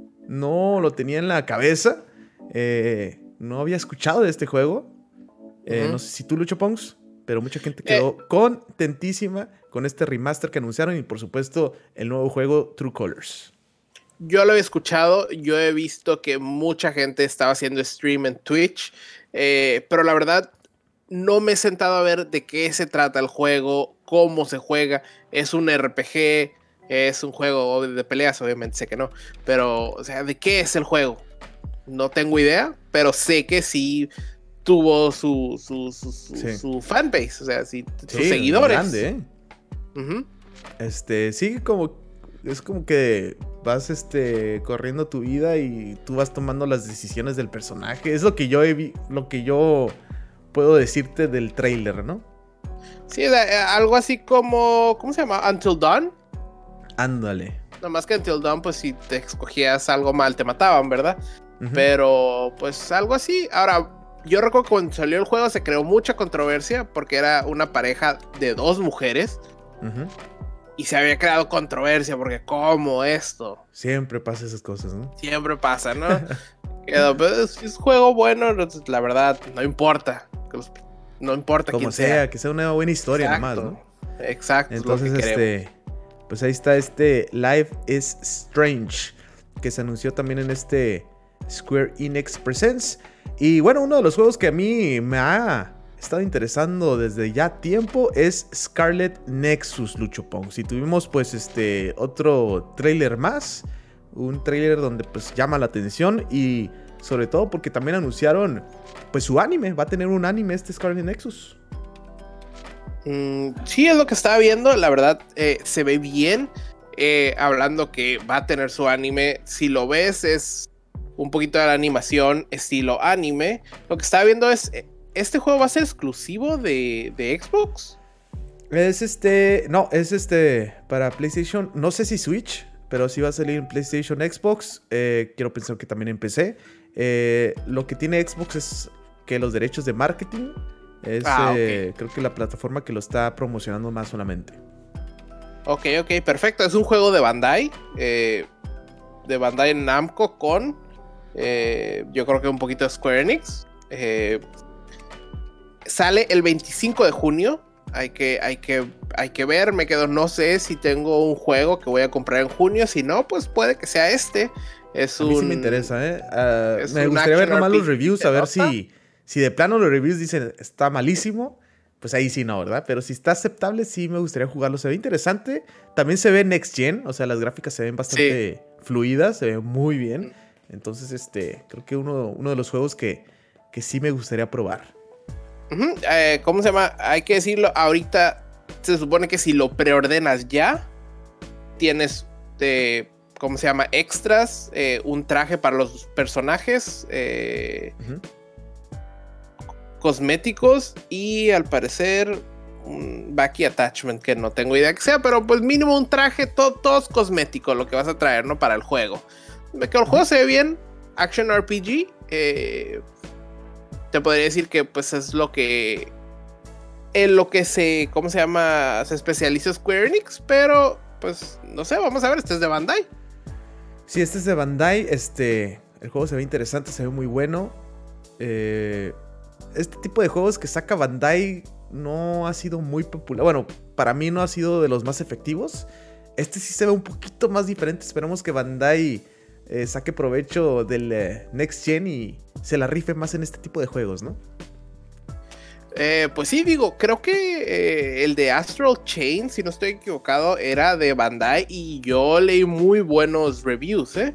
no lo tenía en la cabeza, eh, no había escuchado de este juego. eh, uh-huh. No sé si tú, Lucho Ponks, pero mucha gente quedó eh. contentísima con este remaster que anunciaron y por supuesto el nuevo juego True Colors. Yo lo he escuchado, yo he visto que mucha gente estaba haciendo stream en Twitch, eh, pero la verdad no me he sentado a ver de qué se trata el juego, cómo se juega. Es un R P G, es un juego de peleas, obviamente sé que no, pero o sea, ¿de qué es el juego? No tengo idea, pero sé que sí tuvo su, su, su, su, sí. su fanbase, o sea, sí, sus sí, seguidores. Grande, ¿eh? Uh-huh. Este, sí, como... Es como que vas este, corriendo tu vida y tú vas tomando las decisiones del personaje. Es lo que yo he vi, lo que yo puedo decirte del tráiler, ¿no? Sí, algo así como... ¿Cómo se llama? Until Dawn. Ándale. Nomás que Until Dawn, pues si te escogías algo mal, te mataban, ¿verdad? Uh-huh. Pero, pues algo así. Ahora, yo recuerdo que cuando salió el juego se creó mucha controversia porque era una pareja de dos mujeres. Uh-huh. Y se había creado controversia porque, ¿cómo esto? Siempre pasa esas cosas, ¿no? Siempre pasa, ¿no? Pero, pues, si es juego bueno, la verdad, no importa. No importa Como quién sea, sea. que sea una buena historia. Exacto, nomás, ¿no? Exacto. Entonces, este, pues ahí está este Life is Strange, que se anunció también en este Square Enix Presents. Y bueno, uno de los juegos que a mí me ha estado interesando desde ya tiempo es Scarlet Nexus, Lucho Pong. Si tuvimos pues este otro trailer más, un trailer donde pues llama la atención y sobre todo porque también anunciaron pues su anime, va a tener un anime este Scarlet Nexus. Mm, sí, es lo que estaba viendo, la verdad eh, se ve bien, eh, hablando que va a tener su anime, si lo ves es un poquito de la animación estilo anime. Lo que estaba viendo es, ¿este juego va a ser exclusivo de, de Xbox? Es este, no, es este para PlayStation, no sé si Switch, pero sí va a salir en PlayStation, Xbox, eh, quiero pensar que también en P C. Eh, lo que tiene Xbox es que los derechos de marketing es, ah, eh, okay. creo que la plataforma que lo está promocionando más solamente. Ok, ok, perfecto, es un juego de Bandai, eh, de Bandai Namco con, eh, yo creo que un poquito de Square Enix. Eh, sale el veinticinco de junio. Hay que, hay, que, hay que ver, me quedo, no sé si tengo un juego que voy a comprar en junio. Si no, pues puede que sea este. Es a un, mí sí me interesa, ¿eh? Uh, me gustaría ver nomás los reviews, a ver si, si de plano los reviews dicen está malísimo. Pues ahí sí no, ¿verdad? Pero si está aceptable, sí me gustaría jugarlo. Se ve interesante. También se ve Next Gen, o sea, las gráficas se ven bastante sí. fluidas, se ven muy bien. Entonces, este, creo que uno, uno de los juegos que, que sí me gustaría probar. Uh-huh. Eh, ¿Cómo se llama? Hay que decirlo, ahorita se supone que si lo preordenas ya, tienes, eh, ¿cómo se llama? Extras, eh, un traje para los personajes, eh, uh-huh. cosméticos y al parecer un backy attachment que no tengo idea que sea, pero pues mínimo un traje, todo, todo es cosmético lo que vas a traer, ¿no? Para el juego. Que el juego se ve bien, Action R P G, eh... te podría decir que pues es lo que en lo que se, ¿cómo se llama? Se especializa Square Enix, pero pues no sé, vamos a ver, este es de Bandai. Sí, este es de Bandai, este, el juego se ve interesante, se ve muy bueno. Eh, este tipo de juegos que saca Bandai no ha sido muy popular, bueno, para mí no ha sido de los más efectivos. Este sí se ve un poquito más diferente, esperamos que Bandai eh, saque provecho del eh, Next Gen y se la rife más en este tipo de juegos, ¿no? Eh, pues sí, digo, creo que eh, el de Astral Chain, si no estoy equivocado, era de Bandai y yo leí muy buenos reviews, ¿eh?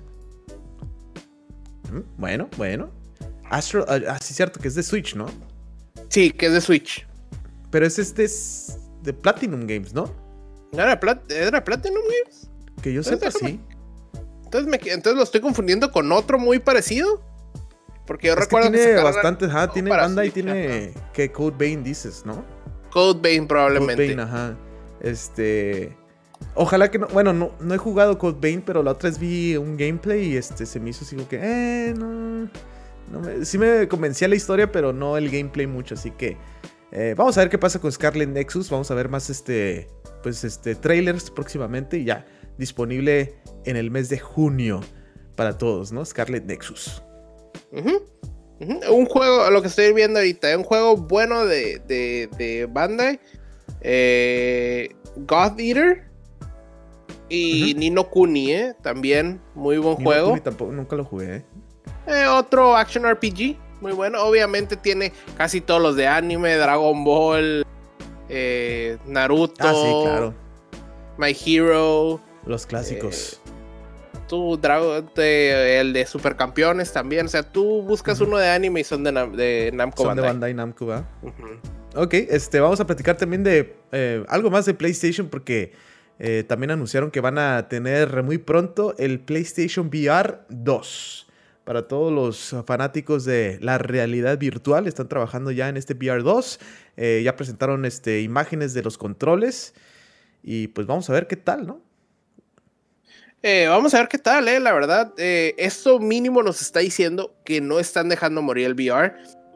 Bueno, bueno. Astral, ah, sí es cierto que es de Switch, ¿no? Sí, que es de Switch. Pero es este es de Platinum Games, ¿no? ¿Era, Plat- ¿Era Platinum Games? Que yo Entonces, sepa, déjame. sí. Entonces, me, entonces lo estoy confundiendo con otro muy parecido. Porque yo es recuerdo que tiene bastante, ajá, tiene banda y Switch, tiene ajá. que Code Vein dices, ¿no? Code Vein probablemente. Code Vein, ajá. Este, ojalá que no, bueno, no, no he jugado Code Vein, pero la otra vez vi un gameplay y este se me hizo así como que, eh, no, no me, sí me convencía la historia, pero no el gameplay mucho, así que eh, vamos a ver qué pasa con Scarlet Nexus, vamos a ver más este, pues este trailers próximamente y ya disponible en el mes de junio para todos, ¿no? Scarlet Nexus. Uh-huh. Uh-huh. Un juego, lo que estoy viendo ahorita, un juego bueno de, de, de Bandai, eh, God Eater y uh-huh. Ni no Kuni, ¿eh? También muy buen Ni juego. No Kuni tampoco, nunca lo jugué, ¿eh? Eh, otro Action R P G, muy bueno. Obviamente tiene casi todos los de anime, Dragon Ball, eh, Naruto, ah, sí, claro. My Hero, los clásicos. Eh, Tú, Dragon, de, el de Supercampeones también. O sea, tú buscas uh-huh. uno de anime y son de, Nam- de Namco son Bandai. de Bandai Namco, ¿verdad? Uh-huh. Ok, este, vamos a platicar también de eh, algo más de PlayStation porque eh, también anunciaron que van a tener muy pronto el PlayStation V R dos. Para todos los fanáticos de la realidad virtual, están trabajando ya en este V R dos. Eh, ya presentaron este, imágenes de los controles y pues vamos a ver qué tal, ¿no? Eh, vamos a ver qué tal, eh, la verdad. Eh, esto mínimo nos está diciendo que no están dejando morir el V R.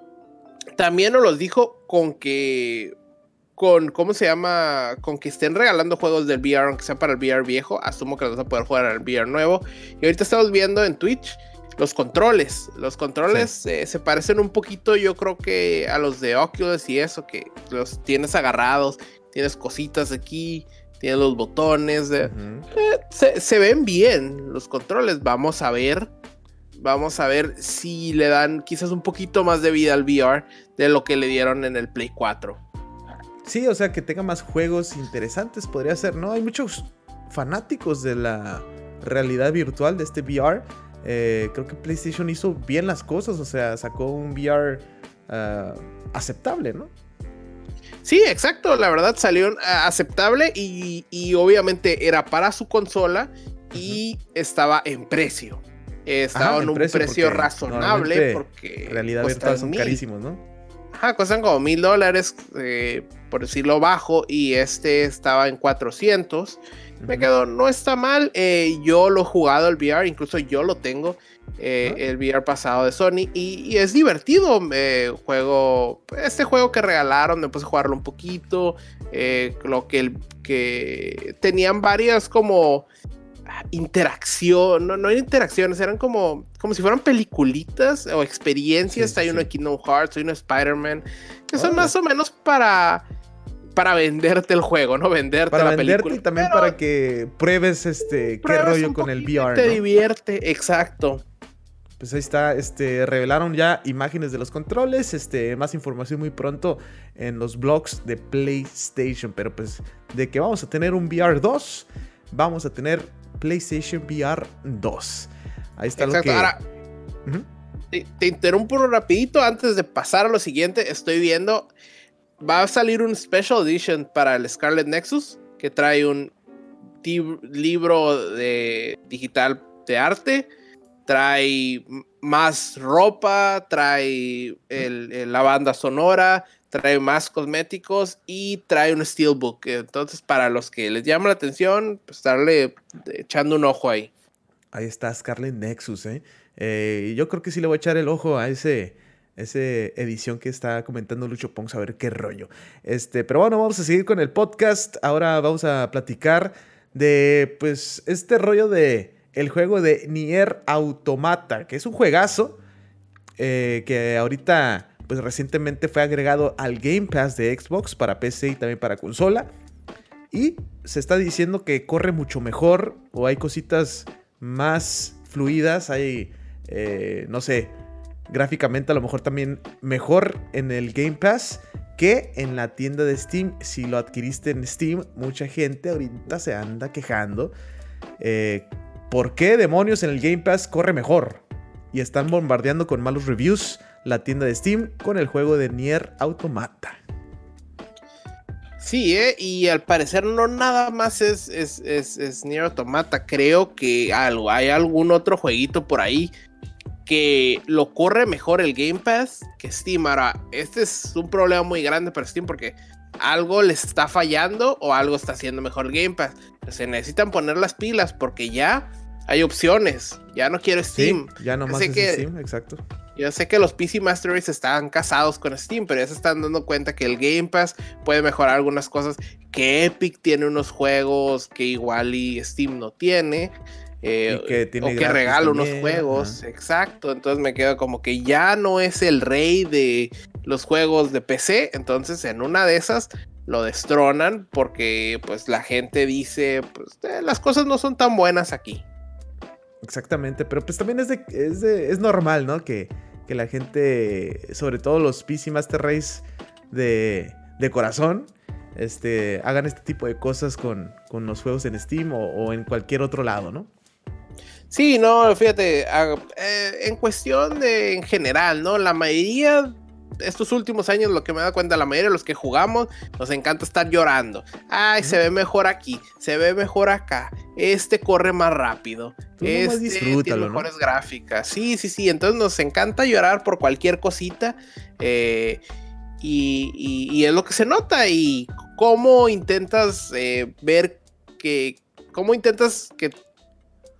También nos los dijo con que... Con, ¿cómo se llama? Con que estén regalando juegos del V R, aunque sea para el V R viejo. Asumo que los vas a poder jugar en el V R nuevo. Y ahorita estamos viendo en Twitch los controles. Los controles sí. eh, se parecen un poquito, yo creo que a los de Oculus y eso, que los tienes agarrados. Tienes cositas aquí, tienes los botones. De, uh-huh. eh, se, se ven bien los controles. Vamos a ver. Vamos a ver si le dan quizás un poquito más de vida al V R de lo que le dieron en el Play cuatro. Sí, o sea, que tenga más juegos interesantes podría ser, ¿no? Hay muchos fanáticos de la realidad virtual de este V R. Eh, creo que PlayStation hizo bien las cosas, o sea, sacó un V R uh, aceptable, ¿no? Sí, exacto, la verdad salió uh, aceptable y, y obviamente era para su consola y uh-huh. estaba en precio. Eh, estaba Ajá, en un precio, precio razonable porque... realidad virtual son mil. Carísimos, ¿no? Ajá, cuestan como mil dólares, eh, por decirlo bajo, y este estaba en cuatrocientos. Uh-huh. Me quedo, no está mal. Eh, yo lo he jugado el V R, incluso yo lo tengo, eh, uh-huh. el V R pasado de Sony, y, y es divertido. Eh, juego, este juego que regalaron, me puse a jugarlo un poquito. Eh, lo que, el, que tenían varias como interacción, no, no eran interacciones, eran como, como si fueran peliculitas o experiencias. Sí, hay sí. uno de Kingdom Hearts, hay uno de Spider-Man, que son oh, más o menos para, para venderte el juego, ¿no? Venderte para la venderte película. Y también para que pruebes este qué rollo con el V R, te ¿no? divierte, exacto. Pues ahí está, este, revelaron ya imágenes de los controles, este, más información muy pronto en los blogs de PlayStation, pero pues de que vamos a tener un V R dos, vamos a tener PlayStation V R dos. Ahí está. Exacto. Lo que... Ahora, uh-huh. te, te interrumpo rapidito antes de pasar a lo siguiente. Estoy viendo, va a salir un Special Edition para el Scarlet Nexus, que trae un tib- libro de, digital de arte, trae más ropa, trae el, el, la banda sonora, trae más cosméticos y trae un steelbook. Entonces, para los que les llama la atención, pues estarle echando un ojo ahí. Ahí está Scarlet Nexus, ¿eh? eh yo creo que sí le voy a echar el ojo a ese, ese edición que está comentando Lucho Ponks, a ver qué rollo. Este, pero bueno, vamos a seguir con el podcast. Ahora vamos a platicar de, pues, este rollo de el juego de Nier Automata, que es un juegazo eh, que ahorita... pues recientemente fue agregado al Game Pass de Xbox para P C y también para consola. Y se está diciendo que corre mucho mejor o hay cositas más fluidas. Hay, eh, no sé, gráficamente a lo mejor también mejor en el Game Pass que en la tienda de Steam. Si lo adquiriste en Steam, mucha gente ahorita se anda quejando. Eh, ¿Por qué demonios en el Game Pass corre mejor? Y están bombardeando con malos reviews la tienda de Steam con el juego de Nier Automata. Sí, ¿eh? Y al parecer no nada más es, es, es, es Nier Automata. Creo que algo, hay algún otro jueguito por ahí que lo corre mejor el Game Pass que Steam. Ahora, este es un problema muy grande para Steam porque algo les está fallando o algo está haciendo mejor el Game Pass. Se necesitan poner las pilas porque ya hay opciones. Ya no quiero Steam. Sí, ya nomás es que, Steam, exacto. Yo sé que los P C Master Race están casados con Steam, pero ya se están dando cuenta que el Game Pass puede mejorar algunas cosas, que Epic tiene unos juegos que igual y Steam no tiene, eh, y que tiene o que regala unos juegos, ajá. Exacto, entonces me quedo como que ya no es el rey de los juegos de P C, entonces en una de esas lo destronan porque pues la gente dice, pues eh, las cosas no son tan buenas aquí. Exactamente, pero pues también es, de, es, de, es normal, ¿no? Que, que la gente, sobre todo los P C Master Race de, de corazón, este, hagan este tipo de cosas con, con los juegos en Steam o, o en cualquier otro lado, ¿no? Sí, no, fíjate, eh, en cuestión de, en general, ¿no? La mayoría... estos últimos años, lo que me he dado cuenta, la mayoría de los que jugamos nos encanta estar llorando. Ay, se ve mejor aquí, se ve mejor acá, este corre más rápido, tú este tiene mejores ¿no? gráficas. Sí, sí, sí, entonces nos encanta llorar por cualquier cosita, eh, y, y, y es lo que se nota. Y cómo intentas eh, ver que, cómo intentas que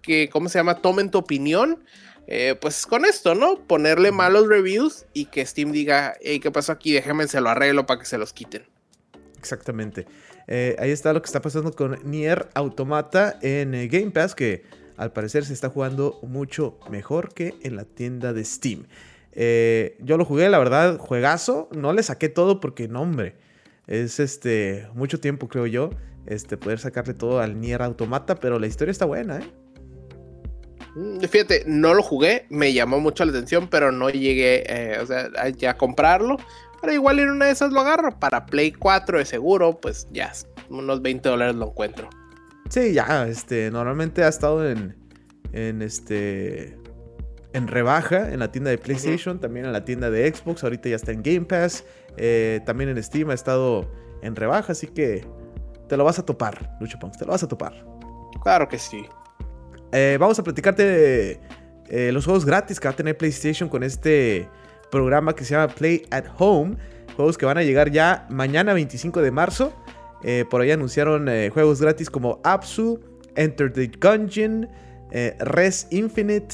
que, ¿cómo se llama? Tomen tu opinión. Eh, pues con esto, ¿no? Ponerle malos reviews y que Steam diga, hey, ¿qué pasó aquí? Déjenme, se lo arreglo para que se los quiten. Exactamente. Eh, ahí está lo que está pasando con Nier Automata en eh, Game Pass, que al parecer se está jugando mucho mejor que en la tienda de Steam. Eh, yo lo jugué, la verdad, juegazo. No le saqué todo porque, no, hombre, es este mucho tiempo, creo yo, este, poder sacarle todo al Nier Automata, pero la historia está buena, ¿eh? Fíjate, no lo jugué, me llamó mucho la atención, pero no llegué eh, o sea, a, ya a comprarlo. Pero igual en una de esas lo agarro. Para Play cuatro de seguro, pues ya unos veinte dólares lo encuentro. Sí, ya, este, normalmente ha estado en, en este, en rebaja en la tienda de PlayStation, uh-huh. También en la tienda de Xbox, ahorita ya está en Game Pass, eh, también en Steam ha estado en rebaja, así que te lo vas a topar, Lucho Punks, te lo vas a topar. Claro que sí. Eh, vamos a platicarte de eh, los juegos gratis que va a tener PlayStation con este programa que se llama Play at Home. Juegos que van a llegar ya mañana veinticinco de marzo. Eh, por ahí anunciaron eh, juegos gratis como Abzu, Enter the Gungeon, eh, Res Infinite,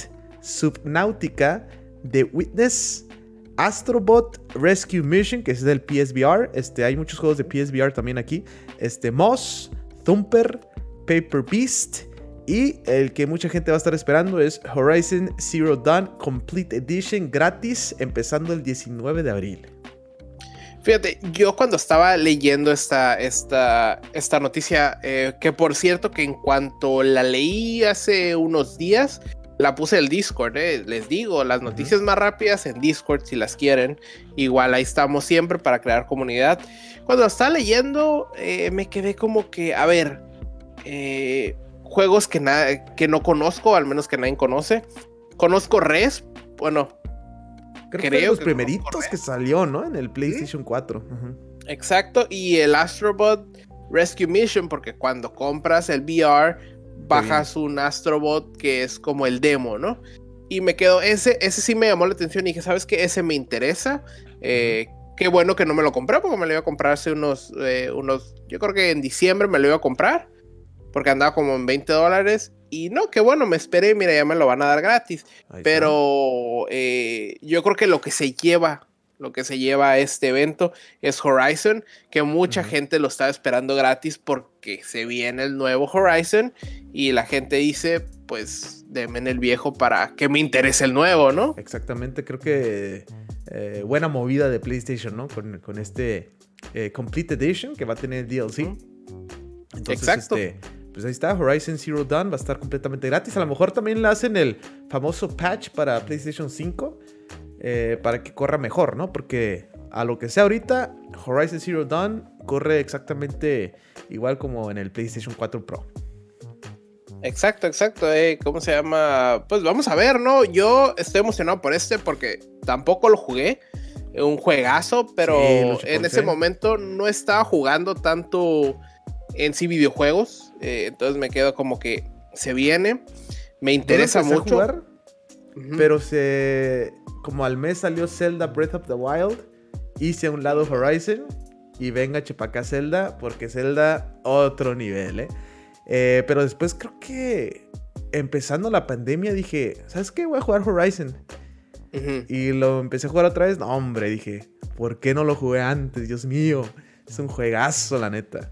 Subnautica, The Witness, Astrobot Rescue Mission, que es del P S V R. Este, hay muchos juegos de P S V R también aquí. Este, Moss, Thumper, Paper Beast. Y el que mucha gente va a estar esperando es Horizon Zero Dawn Complete Edition gratis empezando el diecinueve de abril. Fíjate, yo cuando estaba leyendo esta, esta, esta noticia, eh, que por cierto que en cuanto la leí hace unos días, la puse en el Discord, eh, les digo, las noticias uh-huh. más rápidas en Discord si las quieren. Igual ahí estamos siempre para crear comunidad. Cuando estaba leyendo, eh, me quedé como que, a ver, eh... juegos que, na- que no conozco, al menos que nadie conoce. Conozco Res, bueno, creo, creo que los que primeritos que salió, ¿no? En el PlayStation ¿Sí? cuatro. Uh-huh. Exacto, y el Astrobot Rescue Mission, porque cuando compras el V R, bajas un Astrobot que es como el demo, ¿no? Y me quedo, ese, ese sí me llamó la atención y dije, ¿sabes qué? Ese me interesa. Eh, uh-huh. Qué bueno que no me lo compré, porque me lo iba a comprar hace unos, eh, unos, yo creo que en diciembre me lo iba a comprar. Porque andaba como en veinte dólares. Y no, qué bueno, me esperé. Mira, ya me lo van a dar gratis. Pero eh, yo creo que lo que se lleva, lo que se lleva a este evento es Horizon. Que mucha uh-huh. gente lo estaba esperando gratis porque se viene el nuevo Horizon. Y la gente dice, pues, denme el viejo para que me interese el nuevo, ¿no? Exactamente, creo que eh, buena movida de PlayStation, ¿no? Con, con este eh, Complete Edition que va a tener D L C. Uh-huh. Entonces, Exacto. Este, pues ahí está, Horizon Zero Dawn va a estar completamente gratis. A lo mejor también le hacen el famoso patch para PlayStation cinco eh, para que corra mejor, ¿no? Porque a lo que sea ahorita, Horizon Zero Dawn corre exactamente igual como en el PlayStation cuatro Pro. Exacto, exacto. Eh. ¿Cómo se llama? Pues vamos a ver, ¿no? Yo estoy emocionado por este porque tampoco lo jugué. Un juegazo, pero sí, en ese momento no estaba jugando tanto en sí videojuegos, eh, entonces me quedo como que se viene, me interesa no mucho. Jugar, uh-huh. Pero se, como al mes salió Zelda Breath of the Wild, hice a un lado Horizon y venga chepacá Zelda, porque Zelda otro nivel, ¿eh? eh pero después creo que empezando la pandemia dije, ¿sabes qué? Voy a jugar Horizon. Uh-huh. Y lo empecé a jugar otra vez, no hombre, dije, ¿por qué no lo jugué antes? Dios mío, es un juegazo, la neta.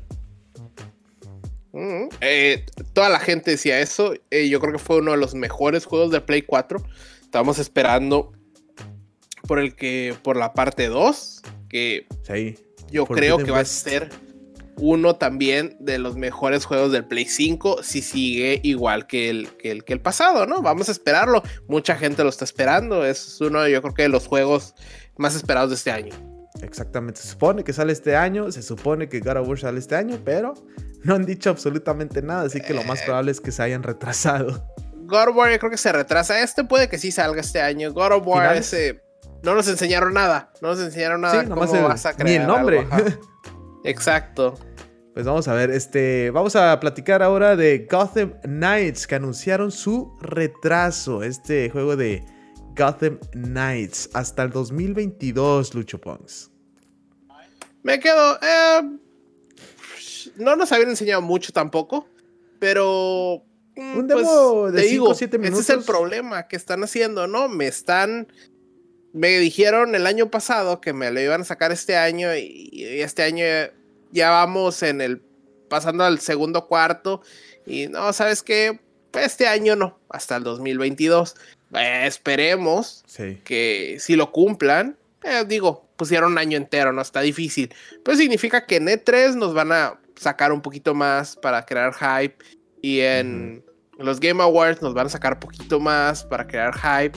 Mm, eh, toda la gente decía eso. eh, Yo creo que fue uno de los mejores juegos de Play cuatro. Estábamos esperando por el que por la parte dos, que sí, yo creo que va a ser uno también de los mejores juegos del Play cinco si sigue igual que el, que el, que el pasado, ¿no? Vamos a esperarlo. Mucha gente lo está esperando. Es uno, yo creo que de los juegos más esperados de este año. Exactamente, se supone que sale este año, se supone que God of War sale este año, pero no han dicho absolutamente nada, así que eh, lo más probable es que se hayan retrasado. God of War yo creo que se retrasa, este puede que sí salga este año. God of War ese, no nos enseñaron nada, no nos enseñaron nada, sí, cómo el, vas a crear ni el nombre. Exacto. Pues vamos a ver, este, vamos a platicar ahora de Gotham Knights, que anunciaron su retraso, este juego de Gotham Knights hasta el dos mil veintidós, Lucho Punks. Me quedo, eh, no nos habían enseñado mucho tampoco, pero Un demo pues, de cinco o siete minutos. Ese es el problema que están haciendo, ¿no? Me están... Me dijeron el año pasado que me lo iban a sacar este año y, y este año ya vamos en el... pasando al segundo cuarto y no, ¿sabes qué? Este año no, hasta el dos mil veintidós. Eh, esperemos sí. que si lo cumplan, eh, digo, pusieron un año entero, no está difícil. Pero significa que en E tres nos van a sacar un poquito más para crear hype y en uh-huh. los Game Awards nos van a sacar un poquito más para crear hype.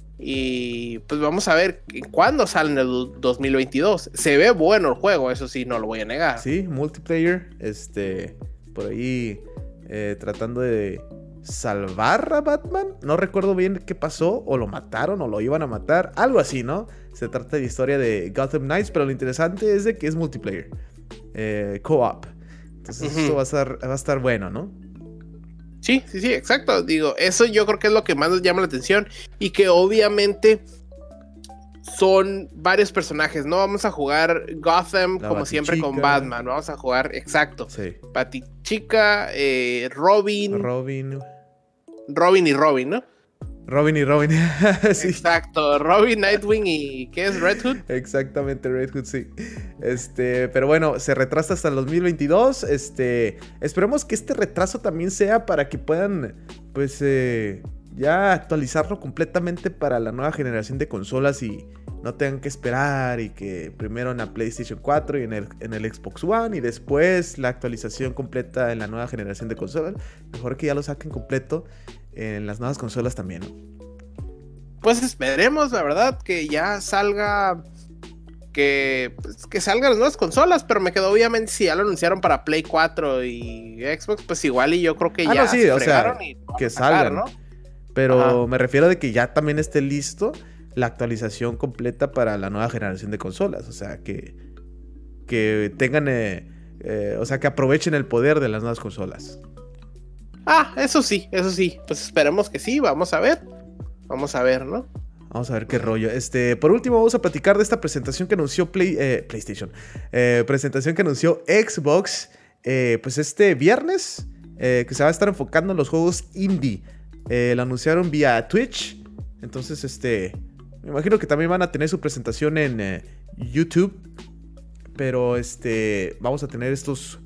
Y pues vamos a ver cuándo sale en el dos mil veintidós. Se ve bueno el juego, eso sí, no lo voy a negar. Sí, multiplayer, este, por ahí eh, tratando de salvar a Batman. No recuerdo bien qué pasó, o lo mataron o lo iban a matar, algo así, ¿no? Se trata de la historia de Gotham Knights, pero lo interesante es de que es multiplayer, eh, co-op. Entonces uh-huh. esto va a estar, va a estar bueno, ¿no? Sí, sí, sí, exacto. Digo, eso yo creo que es lo que más nos llama la atención. Y que obviamente son varios personajes. No vamos a jugar Gotham la como Batichica. Siempre con Batman. Vamos a jugar, exacto. Sí. Batichica, eh, Robin. Robin. Robin y Robin, ¿no? Robin y Robin. Sí. Exacto, Robin, Nightwing y ¿qué es? Red Hood. Exactamente, Red Hood, sí. Este, pero bueno, se retrasa hasta el dos mil veintidós. Este, esperemos que este retraso también sea para que puedan, pues, eh, ya actualizarlo completamente para la nueva generación de consolas y no tengan que esperar y que primero en la PlayStation cuatro y en el, en el Xbox One y después la actualización completa en la nueva generación de consolas. Mejor que ya lo saquen completo en las nuevas consolas también, ¿no? Pues esperemos, la verdad, que ya salga, que, pues, que salgan las nuevas consolas, pero me quedó obviamente si ya lo anunciaron para Play cuatro y Xbox, pues igual y yo creo que ah, ya no, sí, se o sea, y que salgan, ¿no? Pero ajá. me refiero de que ya también esté listo la actualización completa para la nueva generación de consolas, o sea, que, que tengan, eh, eh, o sea, que aprovechen el poder de las nuevas consolas. Ah, eso sí, eso sí. Pues esperemos que sí, vamos a ver. Vamos a ver, ¿no? Vamos a ver qué rollo. Este, por último, vamos a platicar de esta presentación que anunció Play, eh, PlayStation. Eh, presentación que anunció Xbox. Eh, pues este viernes. Eh, que se va a estar enfocando en los juegos indie. Eh, lo anunciaron vía Twitch. Entonces, este. Me imagino que también van a tener su presentación en eh, YouTube. Pero este. Vamos a tener estos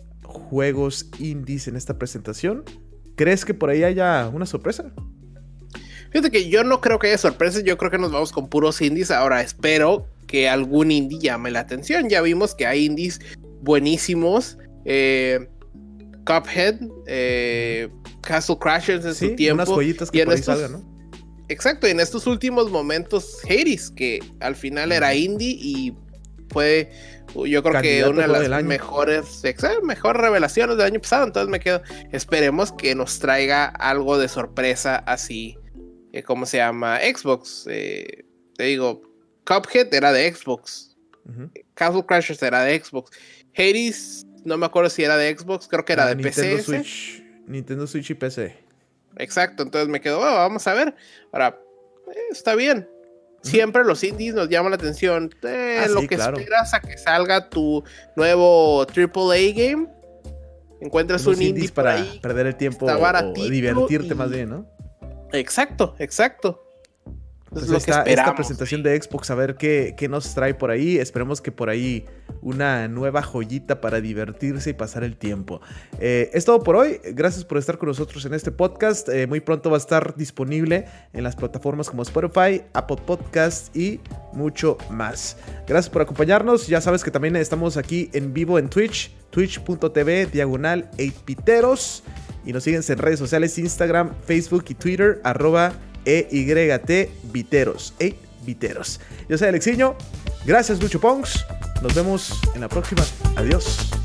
juegos indies en esta presentación. ¿Crees que por ahí haya una sorpresa? Fíjate que yo no creo que haya sorpresas. Yo creo que nos vamos con puros indies. Ahora espero que algún indie llame la atención. Ya vimos que hay indies buenísimos. Eh, Cuphead, eh, Castle Crashers en sí, su tiempo. Unas joyitas que por ahí salgan, ¿no? Exacto, y en estos últimos momentos Hades, que al final era indie y fue, yo creo que una de las mejores, exacto, mejores revelaciones del año pasado. Entonces me quedo, esperemos que nos traiga algo de sorpresa así, eh, ¿cómo se llama? Xbox, eh, te digo, Cuphead era de Xbox, uh-huh. Castle Crashers era de Xbox, Hades, no me acuerdo si era de Xbox, creo que era ah, de Nintendo P C. Switch, Nintendo Switch y P C. Exacto, entonces me quedo, bueno, vamos a ver. Ahora, eh, está bien. Siempre los indies nos llaman la atención. Eh, ah, lo sí, que claro. esperas a que salga tu nuevo triple A game. Encuentras unos un indie para ahí, perder el tiempo o divertirte y... más bien, ¿no? Exacto, exacto. Pues lo esta, que esta presentación de Xbox, a ver qué, qué nos trae por ahí. Esperemos que por ahí una nueva joyita para divertirse y pasar el tiempo. Eh, es todo por hoy. Gracias por estar con nosotros en este podcast. Eh, muy pronto va a estar disponible en las plataformas como Spotify, Apple Podcasts y mucho más. Gracias por acompañarnos. Ya sabes que también estamos aquí en vivo en Twitch, twitch.tv diagonal ocho piteros. Y nos siguen en redes sociales, Instagram, Facebook y Twitter, arroba E Y T Viteros, ocho Viteros. Yo soy Alexiño. Gracias, Lucho Ponks. Nos vemos en la próxima. Adiós.